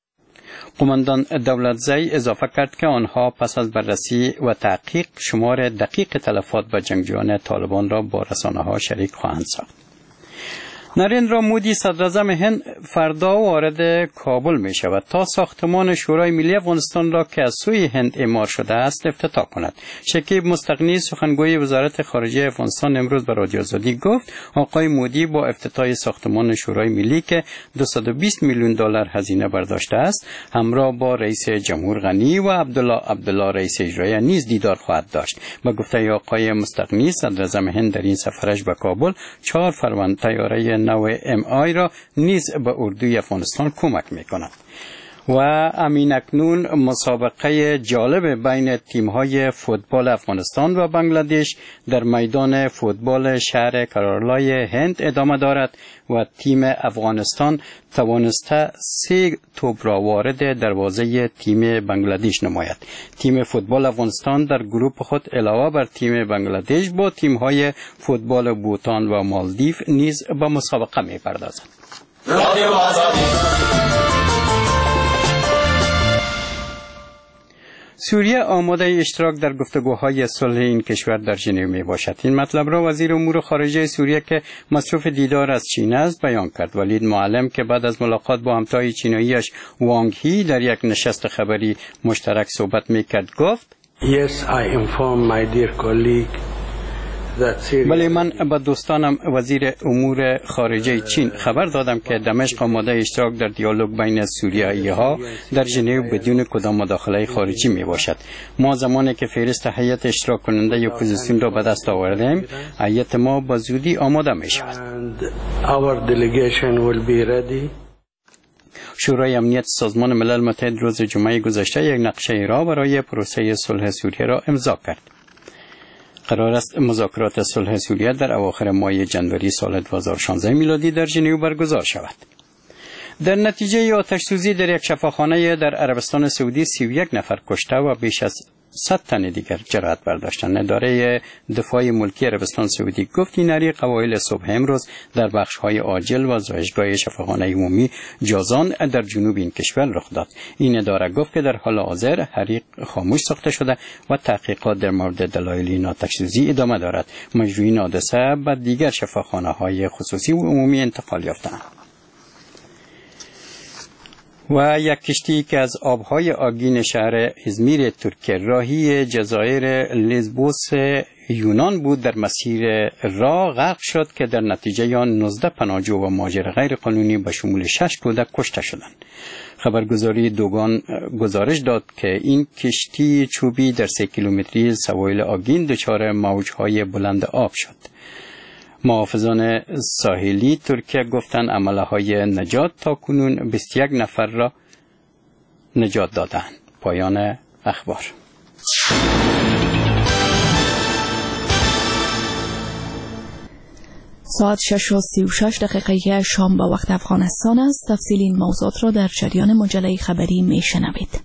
قماندان دولتزی اضافه کرد که آنها پس از بررسی و تحقیق شمار دقیق تلفات به جنگجویان طالبان را با رسانه‌ها شریک خواهند ساخت. نریندرا مودی صدر اعظم هند فردا وارد کابل می شود تا ساختمان شورای ملی افغانستان را که از سوی هند اعمار شده است افتتاح کند. شکیب مستغنی، سخنگوی وزارت خارجه افغانستان، امروز به رادیو آزادی گفت آقای مودی با افتتاح ساختمان شورای ملی که دویست و بیست میلیون دلار هزینه برداشته است همراه با رئیس جمهور غنی و عبدالله عبدالله رئیس اجرایی نیز دیدار خواهد داشت. به گفته آقای مستغنی، صدر اعظم هند در این سفرش به کابل چهار فروند طیاره نو ام آی را نیز به اردوی افغانستان کمک می‌کند. و امین اکنون مسابقه جالب بین تیم‌های فوتبال افغانستان و بنگلادش در میدان فوتبال شهر کرالای هند ادامه دارد و تیم افغانستان توانسته سه توپ را وارد دروازه تیم بنگلادش نماید. تیم فوتبال افغانستان در گروه خود علاوه بر تیم بنگلادش با تیم‌های فوتبال بوتان و مالدیو نیز به مسابقه می‌پردازد. سوریه آماده اشتراک در گفتگوهای صلح این کشور در ژنو می باشد. این مطلب را وزیر امور خارجه سوریه که مصروف دیدار از چین است بیان کرد. ولید معلم که بعد از ملاقات با همتای چیناییش وانگ هی در یک نشست خبری مشترک صحبت می کرد گفت: Yes, I inform my dear colleague بله، من با دوستانم وزیر امور خارجه چین خبر دادم که دمشق آماده اشتراک در دیالوگ بین سوریایی ها در ژنو بدون کدام مداخله خارجی می باشد. ما زمانی که فهرست هیئت اشتراک کننده اپوزیسیون را به دست آوردیم، هیئت ما با زودی آماده می شود. شورای امنیت سازمان ملل متحد روز جمعه گذشته یک نقشه را برای پروسه صلح سوریه را امضا کرد. قرار است مذاکرات صلح سوریه در اواخر ماه جنوری سال دو هزار و شانزده میلادی در ژنو برگزار شود. در نتیجه آتش سوزی در یک شفاخانه در عربستان سعودی سی و یک نفر کشته و بیش از صد تن دیگر جراحت برداشتند. اداره دفاع ملکی عربستان سعودی گفت این حریق اوایل صبح امروز در بخش‌های عاجل و زایشگاه شفاخانه عمومی جازان در جنوب این کشور رخ داد. این اداره گفت که در حال حاضر حریق خاموش ساخته شده و تحقیقات در مورد دلایل این آتش سوزی ادامه دارد. مجروحین حادثه به دیگر شفاخانه‌های خصوصی و عمومی انتقال یافتند. و یک کشتی که از آبهای آگین شهر ازمیر ترکیه راهی جزایر لزبوس یونان بود در مسیر راه غرق شد که در نتیجه آن نوزده پناهجو و مهاجر غیر قانونی به شمول شش کودک کشته شدند. خبرگزاری دوگان گزارش داد که این کشتی چوبی در سه کیلومتری سواحل آگین دچار موجهای بلند آب شد. محافظان ساحلی ترکیه گفتند عملهای نجات تا کنون بیست و یک نفر را نجات دادند. پایان اخبار. ساعت شش و سی و شش دقیقه شام با وقت افغانستان است. تفصیل این موضوعات را در جریان مجله خبری میشنوید.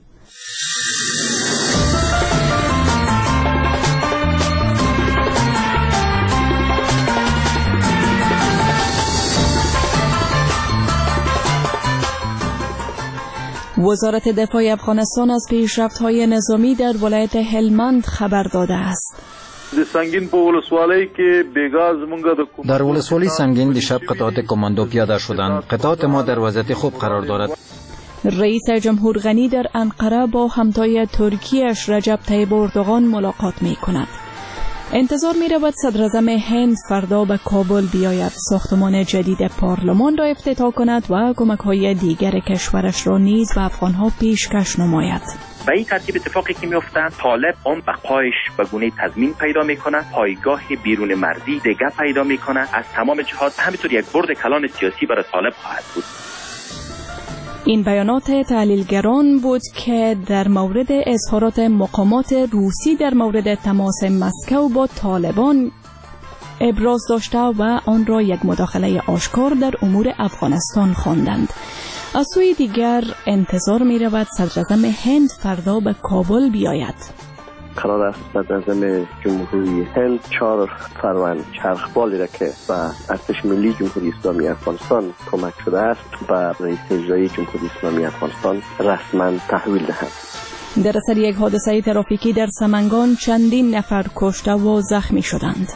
وزارت دفاع افغانستان از پیشرفت‌های نظامی در ولایت هلمند خبر داده است. سنگین په ولسوالۍ کې بیګاز مونږ در ولسوالی سنگین دیشب قطعات کماندو پیاده شدند. قطعات ما در وضعیت خوب قرار دارد. رئیس جمهور غنی در انقره با همتای ترکیه‌اش رجب طیب اردوغان ملاقات می‌کند. انتظار می رود صدر اعظم هند فردا به کابل بیاید، ساختمان جدید پارلمان را افتتاح کند و کمک‌های دیگر کشورش را نیز به افغان‌ها پیشکش نماید. به این ترتیب اتفاقی که می‌افتد، طالب اون بقایش به گونه تضمین پیدا می‌کند، پایگاه بیرون مرزی دیگر پیدا می‌کند، از تمام جهات همینطور یک برد کلان سیاسی برای طالب خواهد بود. این بیانات تحلیلگران بود که در مورد اظهارات مقامات روسی در مورد تماس مسکو با طالبان ابراز داشته و آن را یک مداخله آشکار در امور افغانستان خواندند. از سوی دیگر انتظار می رود صدر اعظم هند فردا به کابل بیاید. قرار است صدر اعظم جمهوری هند چهار فروند چرخبالی را که به ارتش ملی جمهوری اسلامی افغانستان کمک شده است به رئیس اجرایی جمهوری اسلامی افغانستان رسما تحویل دهند. در اثر یک حادثه ترافیکی در سمنگان چندین نفر کشته و زخمی شدند.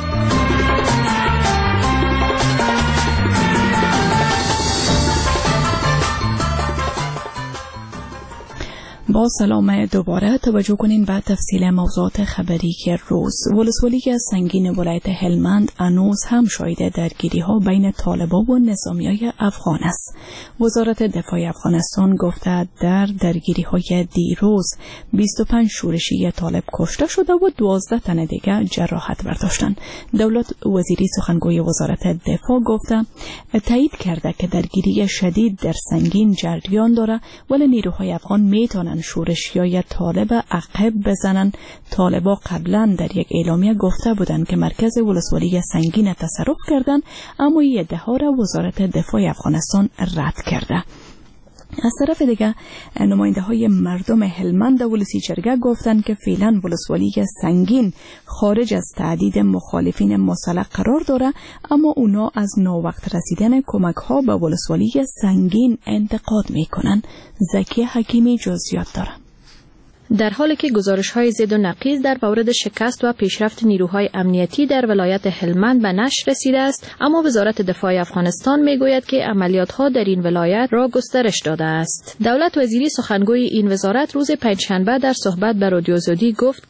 با سلام دوباره توجه کنین به تفصیل موضوعات خبری که روز. ولسوالی سنگین ولایت هلمند هنوز هم شاهد درگیری ها بین طالبان و نظامیای افغان است. وزارت دفاع افغانستان گفته در درگیری های دیروز بیست و پنج شورشی طالب کشته شده و دوازده تن دیگر جراحت برداشتند. دولت وزیری سخنگوی وزارت دفاع گفته تایید کرده که درگیری شدید در سنگین جریان داره، ولی نیروهای افغان میتونن شورشیای طالب عقب بزنن. طالبا قبلا در یک اعلامیه گفته بودند که مرکز ولسوالی سنگین تصرف کردند، اما این ادعا را وزارت دفاع افغانستان رد کرده. از طرف دیگه نماینده های مردم هلمند ولسی جرگه گفتند که فعلا ولسوالی سنگین خارج از تعدید مخالفین مسلح قرار داره، اما اونا از ناوقت رسیدن کمک ها به ولسوالی سنگین انتقاد میکنن. زکی حکیمی جزئیات داره. در حالی که گزارش‌های ضد و نقیض در مورد شکست و پیشرفت نیروهای امنیتی در ولایت هلمند به نشر رسیده است، اما وزارت دفاع افغانستان میگوید که عملیات‌ها در این ولایت را گسترش داده است. دولت وزیری سخنگوی این وزارت روز پنجشنبه در صحبت به رادیو زودی گفت: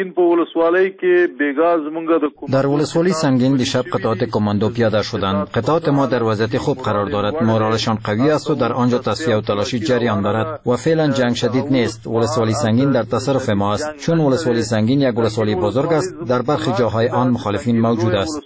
در ولسوالی سنگین دیشب قطعات کماندو پیاده شدند. قطعات ما در وضعیت خوب قرار دارد. مورالشان قوی است و در آنجا تصفیه و تلاشی جریان دارد و فعلا جنگ شدید نیست. ولسوالی سنگین در تصرف ما است. چون ولسوالی سنگین یک ولسوالی بزرگ است، در برخی جاهای آن مخالفین موجود است.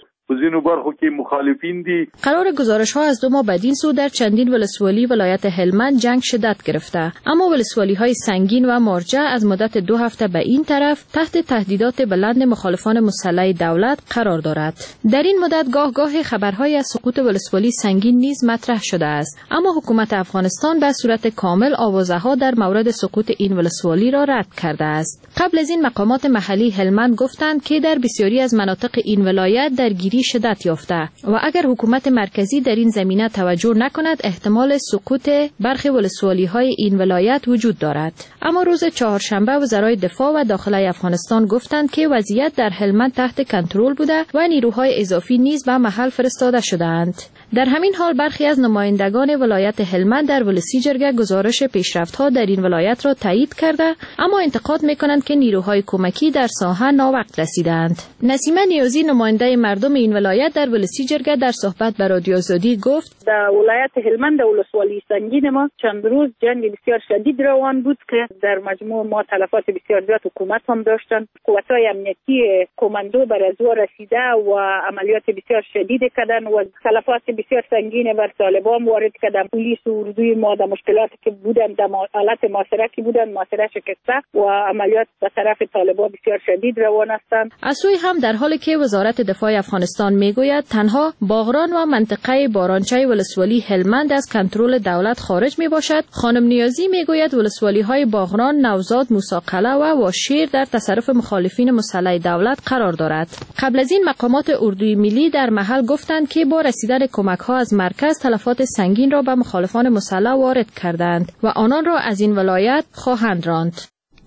قرار گزارش‌ها از دو ماه بعد این سو در چندین ولسوالی ولایت هلمند جنگ شدت گرفته، اما ولسوالی‌های سنگین و مرجع از مدت دو هفته به این طرف تحت تهدیدات بلند مخالفان مسلح دولت قرار دارد. در این مدت گاه گاه خبرهای از سقوط ولسوالی سنگین نیز مطرح شده است، اما حکومت افغانستان به صورت کامل آوازه‌ها در مورد سقوط این ولسوالی را رد کرده است. قبل از این مقامات محلی هلمند گفتند که در بسیاری از مناطق این ولایت درگیری شدت یافته و اگر حکومت مرکزی در این زمینه توجه نکند احتمال سقوط برخی ولسوالی‌های این ولایت وجود دارد. اما روز چهارشنبه وزرای دفاع و داخلی افغانستان گفتند که وضعیت در هلمند تحت کنترل بوده و نیروهای اضافی نیز به محل فرستاده شده‌اند. در همین حال برخی از نمایندگان ولایت هلمند در ولسی جرگه گزارش پیشرفت‌ها در این ولایت را تایید کرده، اما انتقاد می‌کنند که نیروهای کمکی در ساحه ناوقت رسیدند. نسیمه نیازی نماینده مردم این ولایت در ولسی جرگه در صحبت به رادیو آزادی گفت: در ولایت هلمند ولسوالی سنگین ما چند روز جنگ بسیار شدید روان بود که در مجموع ما تلفات بسیار زیاد حکومت هم داشتن. قوت‌های امنیتی کماندو بر از رسیده و عملیات بسیار شدید کردن و تلفات بسیار سنگین بر طالبان وارد کردن. پلیس و اردوی ما در مشکلاتی که بودن در حالت محاصره کی بودن محاصره شکسته و عملیات به طرف طالبان بسیار شدید روان هستند. از سوی هم در حالی که وزارت دفاع افغانستان میگوید تنها باغران و منطقه بارانچای ولسوالی هلمند از کنترل دولت خارج می باشد، خانم نیازی میگوید ولسوالی های باغران، نوزاد، موساقله و واشیر در تصرف مخالفین مسلح دولت قرار دارد. قبل از این مقامات اردوی ملی در محل گفتند که با رسیدن کمک ها از مرکز تلفات سنگین را به مخالفان مسلح وارد کردند و آنان را از این ولایت خواهند راند.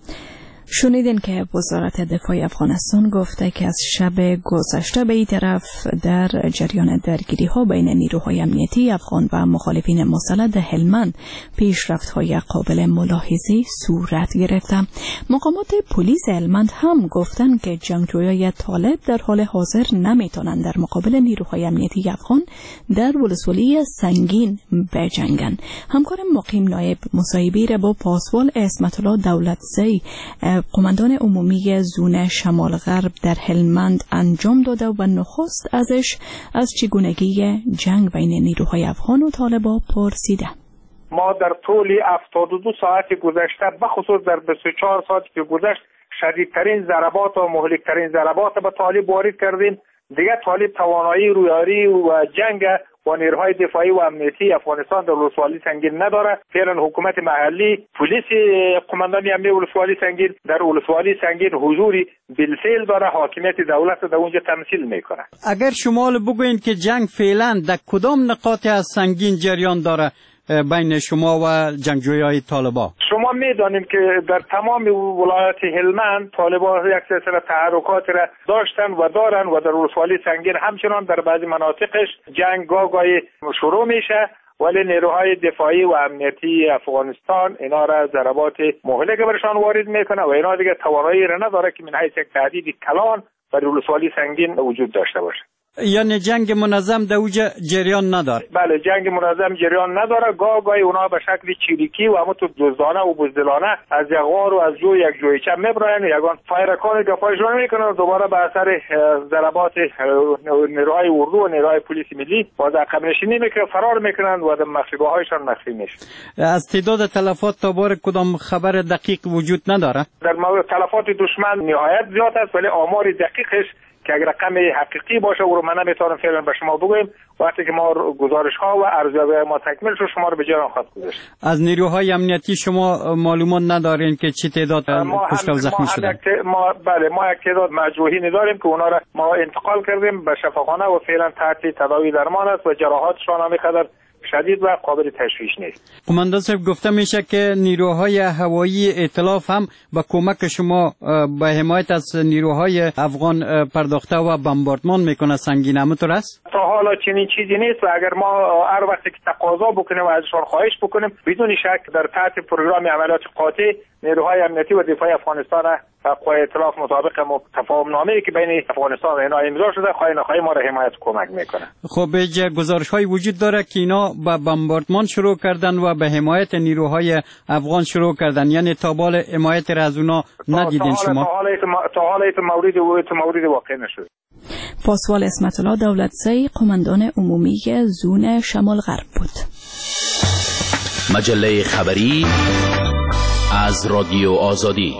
شنیدین که وزارت دفاع افغانستان گفته که از شب گذشته به این طرف در جریان درگیری ها بین نیروهای امنیتی افغان و مخالفین مسلح در هلمند پیشرفت های قابل ملاحظه صورت گرفته. مقامات پلیس هلمند هم گفتند که جنگجویان طالب در حال حاضر نمیتونند در مقابل نیروهای امنیتی افغان در ولسوالی سنگین بجنگند. همکار مقیم نایب مصاحبه را با پاسوال اسمت الله دولتزی قماندان عمومی زون شمال غرب در هلمند انجام داده و نخست ازش از چگونگی جنگ بین نیروهای افغان و طالبان پرسیده. ما در طول هفتاد و دو ساعت گذشته بخصوص در بیست و چهار ساعتی که گذشت شدیدترین ضربات و مهلکترین ضربات به طالب وارد کردیم. دیگه طالب توانایی رویاری و جنگ و نیروهای دفاعی و امنیتی افغانستان در ولسوالی سنگین نداره. فعلا حکومت محلی، پلیس قماندان امنیتی ولسوالی سنگین در ولسوالی سنگین حضوری بالفعل داره، حاکمیت دولت در اونجا تمثیل میکنه. اگر شمال بگوین که جنگ فعلا در کدام نقاط از سنگین جریان داره بین شما و جنگجویای طالبان؟ شما میدانیم که در تمام ولایت هلمند طالبان یک سلسله تحرکات را داشتن و دارن و در ولسوالی سنگین همچنان در بعضی مناطقش جنگ گاگای شروع میشه، ولی نیروهای دفاعی و امنیتی افغانستان اینا را ضربات مهلک برشان وارد میکنه و اینا دیگه توانایی را نداره که من حیث یک تهدید کلان بر ولسوالی سنگین وجود داشته باشه. یعنی جنگ منظم در اوجه جریان نداره؟ بله، جنگ منظم جریان نداره. گاه گاهی اونا به شکل چیریکی و همون تو دزدانه و بزدلانه از یک غار و از جو یک جویچه میبراین، یگان فایرکان دفاعشون میکنن، دوباره به اثر ضربات نیروهای اردو و نیروهای پلیس ملی باز عقب نشینی میکنن، فرار میکنن و در مخفیگاه هایشان مخفی میشن. از تعداد تلفات تا بار کدام خبر دقیق وجود نداره؟ در مورد تلفات دشمن نهایت زیاد است، ولی آمار دقیقش که اگر رقم حقیقی باشه او رو من نمیتونم فعلا به شما بگویم. وقتی که ما گزارش ها و ارزیابی ما تکمیل شد شما رو به جریان خواهد گذاشت. از نیروهای امنیتی شما معلومات ندارین که چه تعداد کشته و زخمی شدن؟ ما بله ما یک تعداد مجروحی نداریم که اونا را ما انتقال کردیم به شفاخانه و فعلا تحت تداوی درمان است و جراحاتشان هم قدر شدید و قابل تشویش نیست. قماندان صاحب گفته میشه که نیروهای هوایی ائتلاف هم با کمک شما به حمایت از نیروهای افغان پرداخته و بمباردمان میکنه سنگین، همونطور است؟ تا حالا چنین چیزی نیست و اگر ما هر وقت که تقاضا بکنیم و ازشان خواهش بکنیم بدون شک در تحت پروگرام عملیات قاطع نیروهای امنیتی و دفاعی افغانستان و قوای ائتلاف مطابق تفاهم نامه‌ای که بین افغانستان و اینا امضا شده خواهی نخواهی ما را حمایت کمک میکنه. خب گزارش های وجود داره که اینا با بمباردمان شروع کردن و به حمایت نیروهای افغان شروع کردن، یعنی تا بال حمایت را از اونا ندیدین شما؟ تا حالا تا حالا مورد مورد واقع نشد. پاسوال اسمت الله دولتزی قماندان عمومی زون شمال غرب بود. مجله خبری از رادیو آزادی.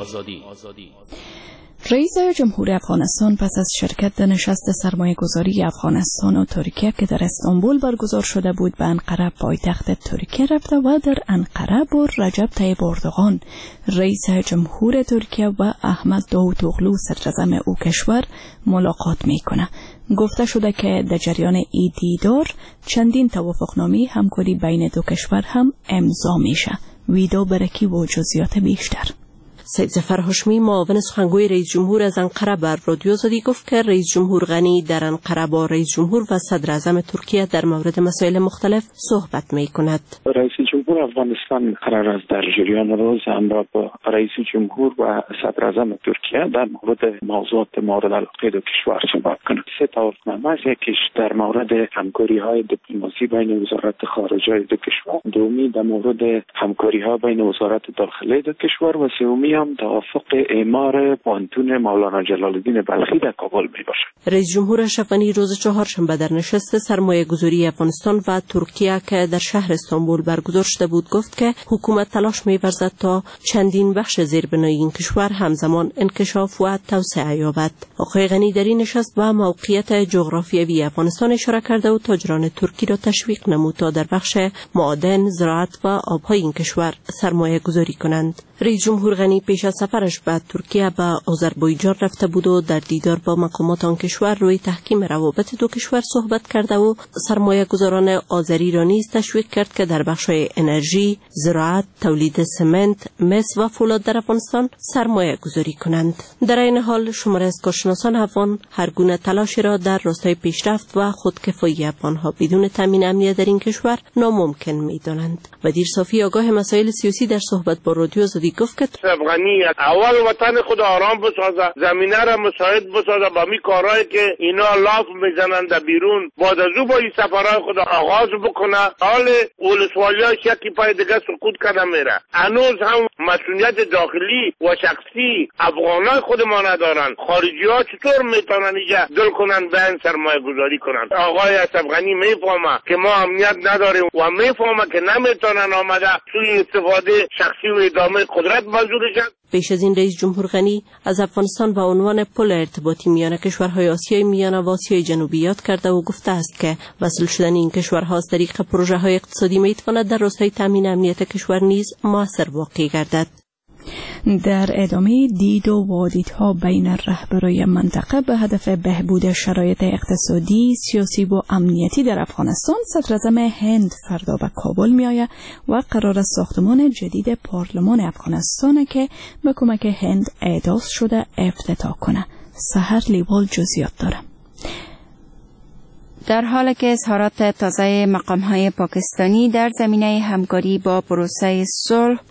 رئیس جمهور افغانستان پس از شرکت در نشست سرمایه گذاری افغانستان و ترکیه که در استانبول برگزار شده بود به انقره پایتخت ترکیه رفته و در انقره با رجب طیب اردوغان رئیس جمهور ترکیه و احمد داوطاغلو صدراعظم او کشور ملاقات میکنه. گفته شده که در جریان ای دیدار چندین توافقنامه همکاری بین دو کشور هم امضا میشه. ویدو برکی و جزئیات بیشتر. سید ظفر هاشمی معاون سخنگوی رئیس جمهور از انقره بر رادیو آزادی گفت که رئیس جمهور غنی در انقره با رئیس جمهور و صدر اعظم ترکیه در مورد مسائل مختلف صحبت می کند. رئیس جمهور افغانستان قرار است در جریان روز همراه با رئیس جمهور و صدر اعظم ترکیه در مورد موضوعات مورد علاقه دو کشور صحبت کند. سه توافقنامه است، یکیش در مورد همکاری های دیپلماسی بین وزارت خارجه دو کشور، دومی در مورد همکاری ها بین وزارت داخلی دو کشور و سومی هم توافق اعمار پانتون مولانا جلال الدین بلخی در کابل می باشد. رئیس جمهور اشرف غنی روز چهارشنبه در نشست سرمایه گذاری افغانستان و ترکیه که در شهر استانبول برگزار شده بود گفت که حکومت تلاش می ورزد تا چندین بخش زیربنایی این کشور همزمان انکشاف و توسعه یابد. آقای غنی در این نشست به موقعیت جغرافیایی افغانستان اشاره کرده و تاجران ترکی را تشویق نمود تا در بخش معادن، زراعت و آبهای این کشور سرمایه گذاری کنند. رئیس جمهور غنی پیش از سفرش به ترکیه به آذربایجان رفته بود و در دیدار با مقامات آن کشور روی تحکیم روابط دو کشور صحبت کرده و سرمایه گذاران آذری را نیز تشویق کرد که در بخش‌های انرژی، زراعت، تولید سمنت، مس و فولاد در افغانستان سرمایه گذاری کنند. در این حال شماری از کارشناسان افغان هر گونه تلاشی را در راستای پیشرفت و خودکفایی افغانها بدون تامین امنیت در این کشور ناممکن می‌دانند. وزیر صافی آگاه مسائل سیاسی در صحبت با رادیو آزادی گفت که افغانی اول وطن خود آرام بسازه، زمینه را مساعد بسازه با می کارهایی که اینا لاف میزنن در بیرون، بعد از او با این سفرهای خود آغاز بکنه. حال ولسوالیاش یکی پای دیگه سقوط کرده میره. هنوز هم مسئولیت داخلی و شخصی افغانای خود ما ندارن. خارجی ها چطور میتونن اینجا دل کنن به این سرمایه گذاری کنن؟ آقای اشرف غنی میفهمه که ما امنیت نداریم و میفهمه که نمیتونن آمده سوی استفاده شخصی و ادامه قدرت منظورشن. پیش از این رئیس جمهور غنی از افغانستان به عنوان پل ارتباطی میان کشورهای آسیای میانه و آسیای جنوبی یاد کرده و گفته است که وصل شدن این کشورها از طریق پروژه های اقتصادی میتواند در راستای تامین امنیت کشور نیز موثر واقع گردد. در ادامه دید و وادیدها بین رهبرای منطقه به هدف بهبود شرایط اقتصادی، سیاسی و امنیتی در افغانستان، صدراعظم هند فردا به کابل می آید و قرار است ساختمان جدید پارلمان افغانستان که به کمک هند اعداد شده افتتاح کنه. سحر لیوال جزئیات داره. در حالی که اظهارات تازه مقام‌های پاکستانی در زمینه همکاری با پروسه صلح،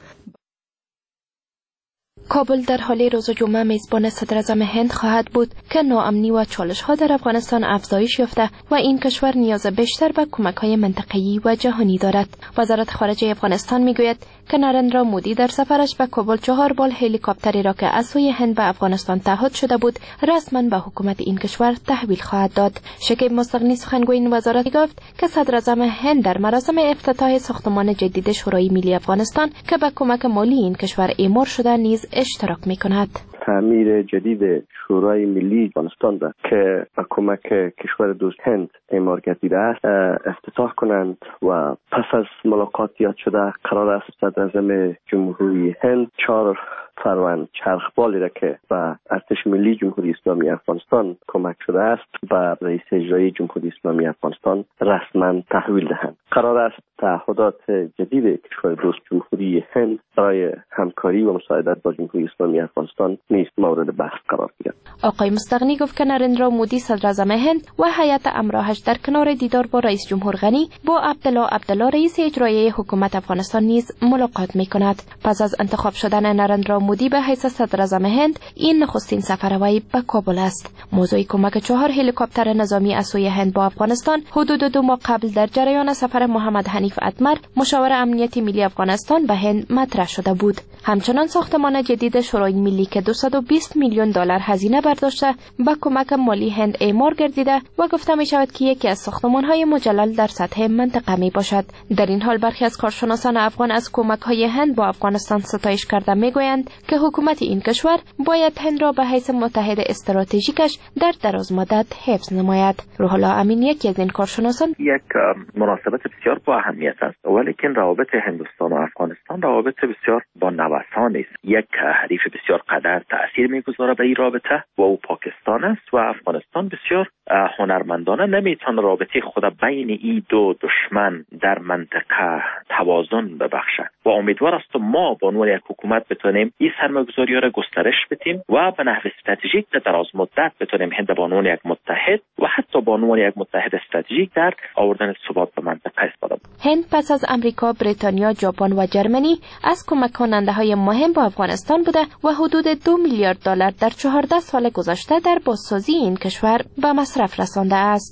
کابل در حال روز جمعه میزبان صدراعظم هند خواهد بود که ناامنی و چالش ها در افغانستان افزایش یافته و این کشور نیاز بیشتر به کمک های منطقه‌ای و جهانی دارد. وزارت خارجه افغانستان میگوید که نریندرا مودی در سفرش به کابل چهار بال هلیکوپتری را که از سوی هند به افغانستان تعهد شده بود رسما به حکومت این کشور تحویل خواهد داد. شکیب مستغنی سخنگوی این وزارت گفت که صدراعظم هند در مراسم افتتاح ساختمان جدید شورای ملی افغانستان که به کمک مالی این کشور اعمار شده نیز اشتراک می‌کند. تعمیر جدید شورای ملی افغانستان را که با کمک کشور دوست هند اعمار گردیده است افتتاح کنند و پس از ملاقات یاد شده قرار است صدراعظم جمهوری هند چهار فروند چرخبالی را که به ارتش ملی جمهوری اسلامی افغانستان کمک شده است به رئیس اجرایی جمهوری اسلامی افغانستان رسما تحویل دهند. قرار است تعهدات جدید کشور دوست جمهوری هند برای همکاری و مساعدت با جمهوری اسلامی افغانستان نیز مورد بحث قرار گرفت. آقای مستغنی گفت که نریندرا مودی صدر اعظم هند و هیئت امراهش در کنار دیدار با رئیس جمهور غنی با عبدالله عبدالله رئیس اجرایی حکومت افغانستان نیز ملاقات می کند. پس از انتخاب شدن نریندرا مودی به حیث صدر اعظم هند، این نخستین سفر وی به کابل است. موضوع کمک چهار هلیکوپتر نظامی از سوی هند با افغانستان حدود دو ماه قبل در جریان سفر محمد حنیف اتمر مشاور امنیتی ملی افغانستان به هند مطرح شده بود. همچنان ساختمان جدید شورای ملی که دویست و بیست میلیون دلار هزینه برداشته به کمک مالی هند اعمار گردیده و گفته می شود که یکی از ساختمان‌های مجلل در سطح منطقه می باشد. در این حال برخی از کارشناسان افغان از کمک‌های هند با افغانستان ستایش کرده می گویند که حکومت این کشور باید هند را به حیث متحد استراتژیکش در دراز مدت حفظ نماید. روح الله امین یکی از این کارشناسان: یک مناسبت بسیار با اهمیت است، ولیکن روابط هندوستان و افغانستان روابط بسیار با نوسان است. یک حریف بسیار قدر تأثیر میگذاره به این رابطه و او پاکستان است و افغانستان بسیار هنرمندانه نمیتونه رابطه خود بین این دو دشمن در منطقه توازن ببخشد و امیدوار است ما با عنوان یک حکومت بتونیم این سرمایه‌گذاری را گسترش بدیم و به نحو استراتژیک در دراز مدت بتونیم هند به عنوان یک متحد و حتی به عنوان یک متحد استراتژیک در آوردن ثبات به منطقه استفاده کنیم. هند پس از امریکا، بریتانیا، ژاپن و جرمنی از کمک کننده‌های مهم با افغانستان بوده و حدود دو میلیارد دلار در چهارده سال گذشته در بازسازی این کشور به مصرف رسانده است.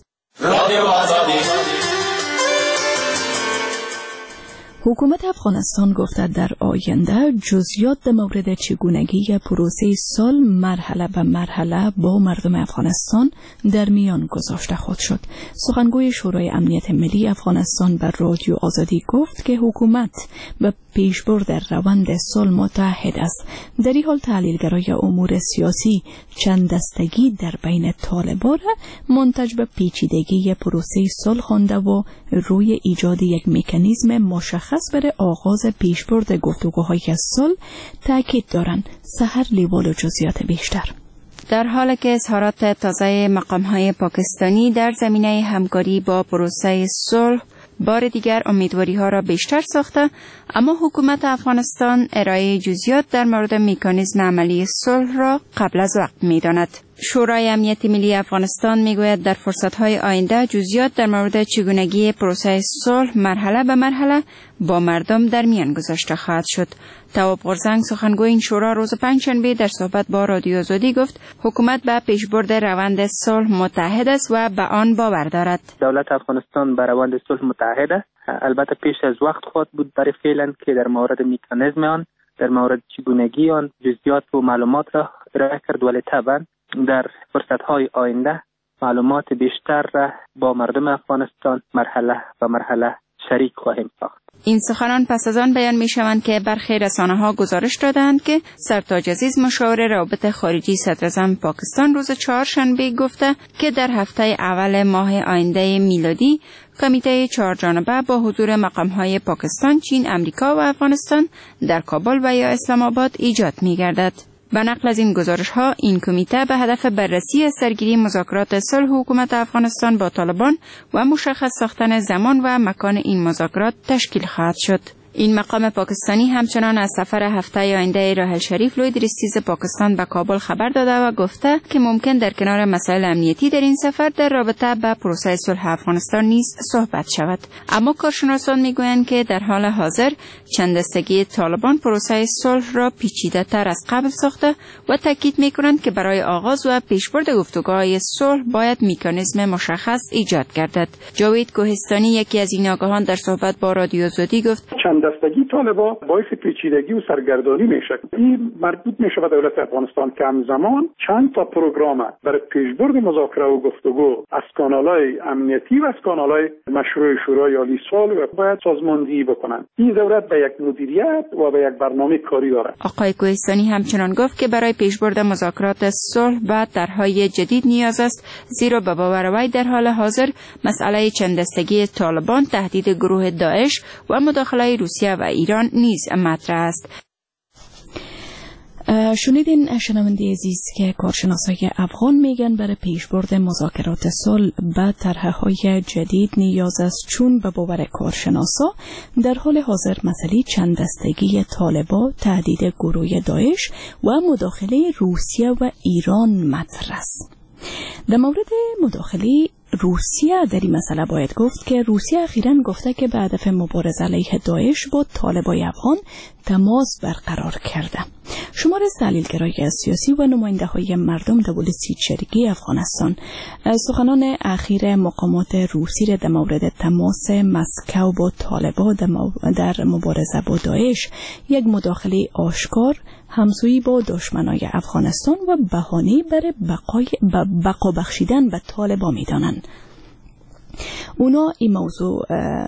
حکومت افغانستان گفته در آینده جزئیات در مورد چگونگی پروسه صلح مرحله به مرحله با مردم افغانستان در میان گذاشته خود شد. سخنگوی شورای امنیت ملی افغانستان بر رادیو آزادی گفت که حکومت به پیشبرد روند صلح متحد است. در این حال تحلیلگرای امور سیاسی چند دستگی در بین طالبان منتج به پیچیدگی پروسه صلح خوانده و روی ایجاد یک مکانیزم مشخص برای آغاز پیشبرد گفتگوهای صلح تاکید دارند. سحر لیوال و جزئیات بیشتر. در حالی که اظهارات تازه مقام‌های پاکستانی در زمینه همکاری با پروسه صلح بار دیگر امیدواری‌ها را بیشتر ساخته، اما حکومت افغانستان ارائه جزئیات در مورد مکانیزم عملی صلح را قبل از وقت می‌داند. شورای امنیت ملی افغانستان میگوید در فرصت‌های آینده جزئیات در مورد چگونگی پروسه صلح مرحله به مرحله با مردم در میان گذاشته خواهد شد. تواب غرزنگ سخنگوی این شورا روز پنجشنبه در صحبت با رادیو آزادی گفت حکومت به پیشبرد روند صلح متحد است و به آن باور دارد. دولت افغانستان به روند صلح متحد است. البته پیش از وقت خواهد بود برای فعلا که در مورد مکانیزم آن، در مورد چگونگی آن جزئیات و معلومات را ارائه کرد، ولی طبعا در فرصت‌های آینده معلومات بیشتر را با مردم افغانستان مرحله و مرحله شریک خواهیم ساخت. این سخنان پس از آن بیان می شوند که برخی رسانه‌ها گزارش دادند که سرتاج عزیز مشاور روابط خارجی صدراعظم پاکستان روز چهارشنبه گفته که در هفته اول ماه آینده میلادی کمیته چهارجانبه با حضور مقام‌های پاکستان، چین، امریکا و افغانستان در کابل و یا اسلام آباد ایجاد می‌گردد. به نقل از این گزارش‌ها، این کمیته به هدف بررسی سرگیری مذاکرات صلح حکومت افغانستان با طالبان و مشخص ساختن زمان و مکان این مذاکرات تشکیل خواهد شد. این مقام پاکستانی همچنان از سفر هفته آینده راحل شریف لوی درستیز پاکستان به کابل خبر داده و گفته که ممکن در کنار مسائل امنیتی در این سفر در رابطه با پروسه صلح افغانستان نیز صحبت شود. اما کارشناسان میگویند که در حال حاضر چند دستگی طالبان پروسه صلح را پیچیده تر از قبل ساخته و تاکید میکنند که برای آغاز و پیشبرد گفتگوهای صلح باید مکانیزم مشخص ایجاد گردد. جاوید کوهستانی یکی از این آگاهان در صحبت با رادیو آزادی گفت دستگی طالبان باعث پیچیدگی و سرگردانی میشه. این مربوط میشه به دولت افغانستان که همزمان چند تا پروگرام برای پیشبرد مذاکره و گفتگو از کانال‌های امنیتی و از کانال‌های مشروع شورای عالی صلح باید سازماندهی بکنن. این دولت به یک مدیریت و به یک برنامه کاری داره. آقای کوهستانی همچنان گفت که برای پیشبرد مذاکرات صلح به طرح‌های جدید نیاز است، زیرا به باور وی در حال حاضر مسئله چند دستگی طالبان، تهدید گروه داعش و مداخله روسیه و ایران نیز مطرح است. شنیدین شنونده عزیز که کارشناسای افغان میگن برای پیشبرد مذاکرات صلح به طرح‌های جدید نیاز است، چون به باور کارشناسا در حال حاضر مسئله چند دستگی طالبان، تهدید گروه داعش و مداخله روسیه و ایران مطرح است. در مورد مداخله روسیه در این مسئله باید گفت که روسیه اخیراً گفته که به هدف مبارزه علیه داعش با طالبان افغان تماس برقرار کرده. شمار تحلیلگرای سیاسی و نماینده های مردم در پلیسی چریکی افغانستان سخنان اخیر مقامات روسی را در مورد تماس مسکو با طالبان در مبارزه با داعش یک مداخله آشکار، همسویی با دشمنای افغانستان و بهانه برای بقای بقا بخشیدن به طالبان می‌دانند. اونا این موضوع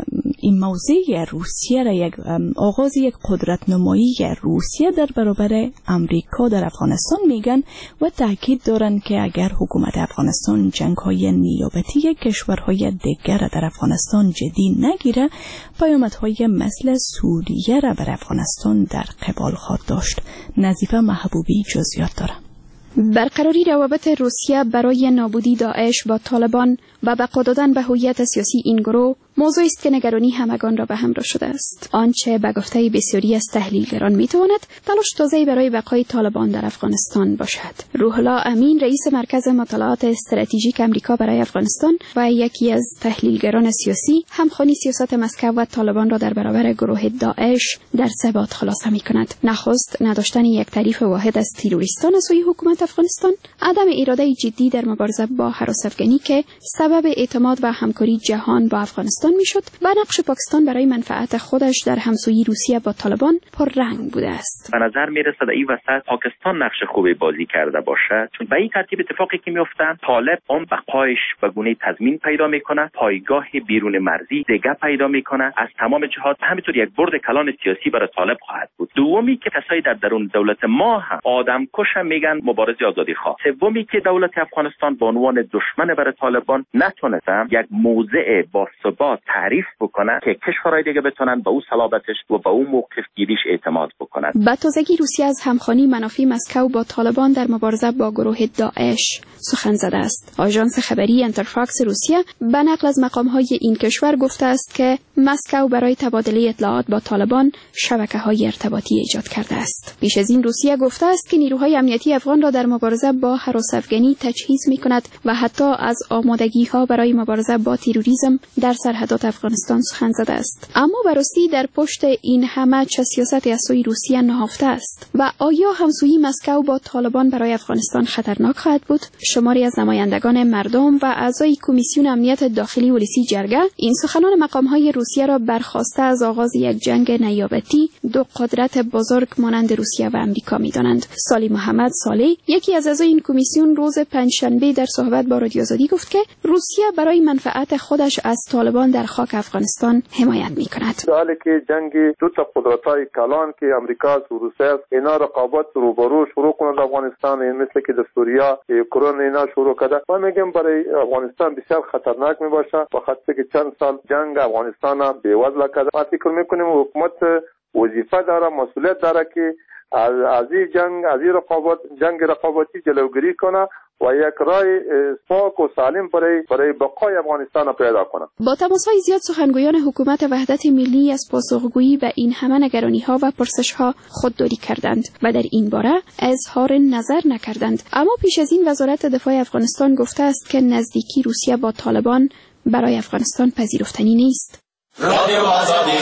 این موضوع روسیه را یک آغاز یک قدرت نمایی روسیه در برابر امریکا در افغانستان میگن و تاکید دارند که اگر حکومت افغانستان جنگ‌های نیابتی کشورهای دیگر در افغانستان جدی نگیره، پیامدهای مثل سوریه را بر افغانستان در قبال خواهد داشت. نظیفه محبوبی جزئیات داره. برقراری روابط روسیه برای نابودی داعش با طالبان و بقا دادن به هویت سیاسی این گروه موضوعی است که نگرانی همگان را به همراه شده است. آنچه به گفته بسیاری از تحلیلگران میتواند تلاش تازه‌ای برای بقای طالبان در افغانستان باشد. روح الله امین، رئیس مرکز مطالعات استراتژیک آمریکا برای افغانستان و یکی از تحلیلگران سیاسی، همخوانی سیاست مسکو و طالبان را در برابر گروه داعش در ثبات خلاصه می‌کند. نخست نداشتن یک تعریف واحد از تروریستان از سوی حکومت افغانستان، عدم اراده جدی در مبارزه با هراس افغانی که سبب اعتماد و همکاری جهان با افغانستان میشد، و نقش پاکستان برای منفعت خودش در همسویی روسیه با طالبان پررنگ بوده است. به نظر میرسد این وسط پاکستان نقش خوبی بازی کرده باشد، چون به این ترتیب اتفاقی که میافتند طالب اون بقایش به گونه تضمین پیدا میکنه، پایگاه بیرون مرزی دیگه پیدا میکنه، از تمام جهات همینطور یک برد کلان سیاسی برای طالب خواهد بود. دومی که کسایی در درون دولت ما هم آدم کش میگن مبارز آزادی خواه. سومی که دولت افغانستان به عنوان دشمن برای طالبان نتونسته یک موضع با ثبات تعریف بکنه که کشورهای دیگه بتونن به او صلابتش و به او موقف گیریش اعتماد بکنن. به تازگی روسیه از همخوانی منافی مسکو با طالبان در مبارزه با گروه داعش سخن زده است. آژانس خبری انترفاکس روسیه به نقل از مقام‌های این کشور گفته است که مسکو برای تبادله اطلاعات با طالبان شبکه‌های ارتباطی ایجاد کرده است. پیش از این روسیه گفته است که نیروهای امنیتی افغان را در مبارزه با هراس افغانی تجهیز می‌کند و حتی از آمادگی‌ها برای مبارزه با تروریسم در سرحدات افغانستان سخن زده است. اما براستی در پشت این همه چه سیاست از سوی روسیه نهفته است و آیا همسویی مسکو با طالبان برای افغانستان خطرناک خواهد بود؟ شماری از نمایندگان مردم و اعضای کمیسیون امنیت داخلی ولسی جرگه این سخنان مقام‌های روسیه را برخواسته از آغاز یک جنگ نیابتی دو قدرت بزرگ مانند روسیه و امریکا می‌دانند. سالی محمد صالح، یکی از اعضای این کمیسیون، روز پنجشنبه در صحبت با رادیو آزادی گفت که روسیه برای منفعت خودش از طالبان در خاک افغانستان حمایت می‌کند. در حالی که جنگ دو تا قدرت‌های کلان که امریکا و روسیه است، اینا رقابت روبرو شروع کنند افغانستان، این مثل که در سوریه اوکراین اینا شروع کرده. ما میگم برای افغانستان بسیار خطرناک میباشه، بخاطر که چند سال جنگ افغانستان بی‌وزله کرده. ما فکر میکنیم حکومت وظیفه داره، مسئولیت داره که از از این جنگ از این رقابت جنگ رقابتی جلوگیری کنه و یک راه پاک و سالم برای برای بقای افغانستان پیدا کنه. با تماس‌های زیاد سخنگویان حکومت وحدت ملی از پاسخگویی به این همه نگرانی‌ها و پرسش‌ها خودداری کردند و در این باره اظهار نظر نکردند. اما پیش از این وزارت دفاع افغانستان گفته است که نزدیکی روسیه با طالبان برای افغانستان پذیرفتنی نیست. رادیو آزادی.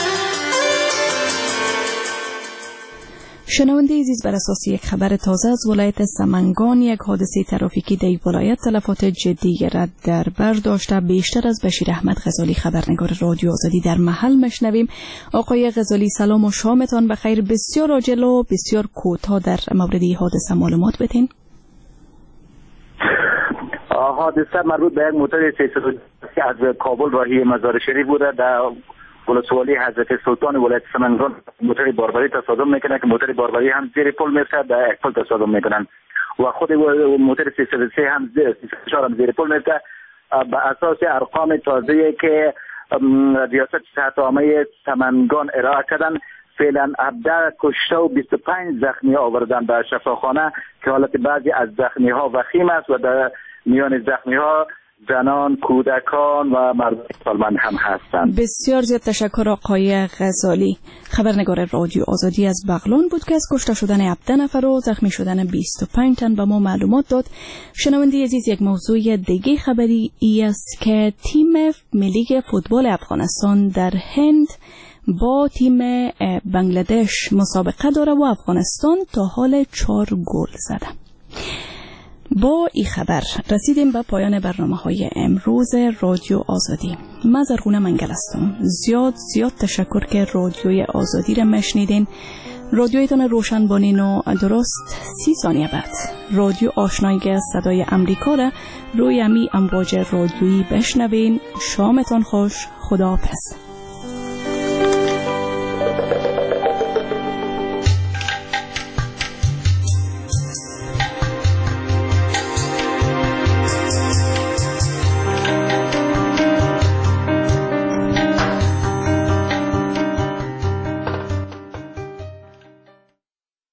شنونده عزیز، بر اساس یک خبر تازه از ولایت سمنگان، یک حادثه ترافیکی در ولایت تلفات جدی را در بر داشته. بیشتر از بشیر احمد غزالی، خبرنگار رادیو آزادی، در محل مشنویم. آقای غزالی سلام و شامتان بخیر. بسیار عاجل و بسیار کوتاه در مورد این حادثه معلومات بدین. حادثه مربوط به یک موتور سیصد از کابل راهی مزار شریف بوده. در ولسوالی حضرت سلطان ولایت سمنگان موتور باربری تصادم میکنه که موتور باربری هم زیر پل میرسه، در یک پل تصادم میکنن و خود موتور سیصد و سه هم هم زیر پل میرسه. به اساس ارقام تازه‌ای که ریاست صحت عامه سمنگان ارائه کردن، فعلا هفده کشته و بیست و پنج زخمی آوردن به شفاخانه که حالت بعضی از زخمی ها وخیم است و در میان زخمی ها زنان، کودکان و مردان سالمند هم هستند. بسیار زیاد تشکر آقای غزالی. خبرنگار رادیو آزادی از بغلان بود که از کشته شدن هفده نفر و زخمی شدن بیست و پنج تن به ما معلومات داد. شنونده عزیز، یک موضوع دیگه خبری ای است که تیم ملی فوتبال افغانستان در هند با تیم بنگلادش مسابقه داره و افغانستان تا حال چهار گل زده. با این خبر رسیدیم به پایان برنامه های امروز رادیو آزادی. من زرغونه منگل هستم. زیاد زیاد تشکر که رادیوی آزادی را مشنیدین. رادیویتان روشن بانین و درست سی ثانیه بعد رادیو آشنایی صدای امریکا را روی امی امواج رادیویی بشنوین. شامتان خوش. خداحافظ.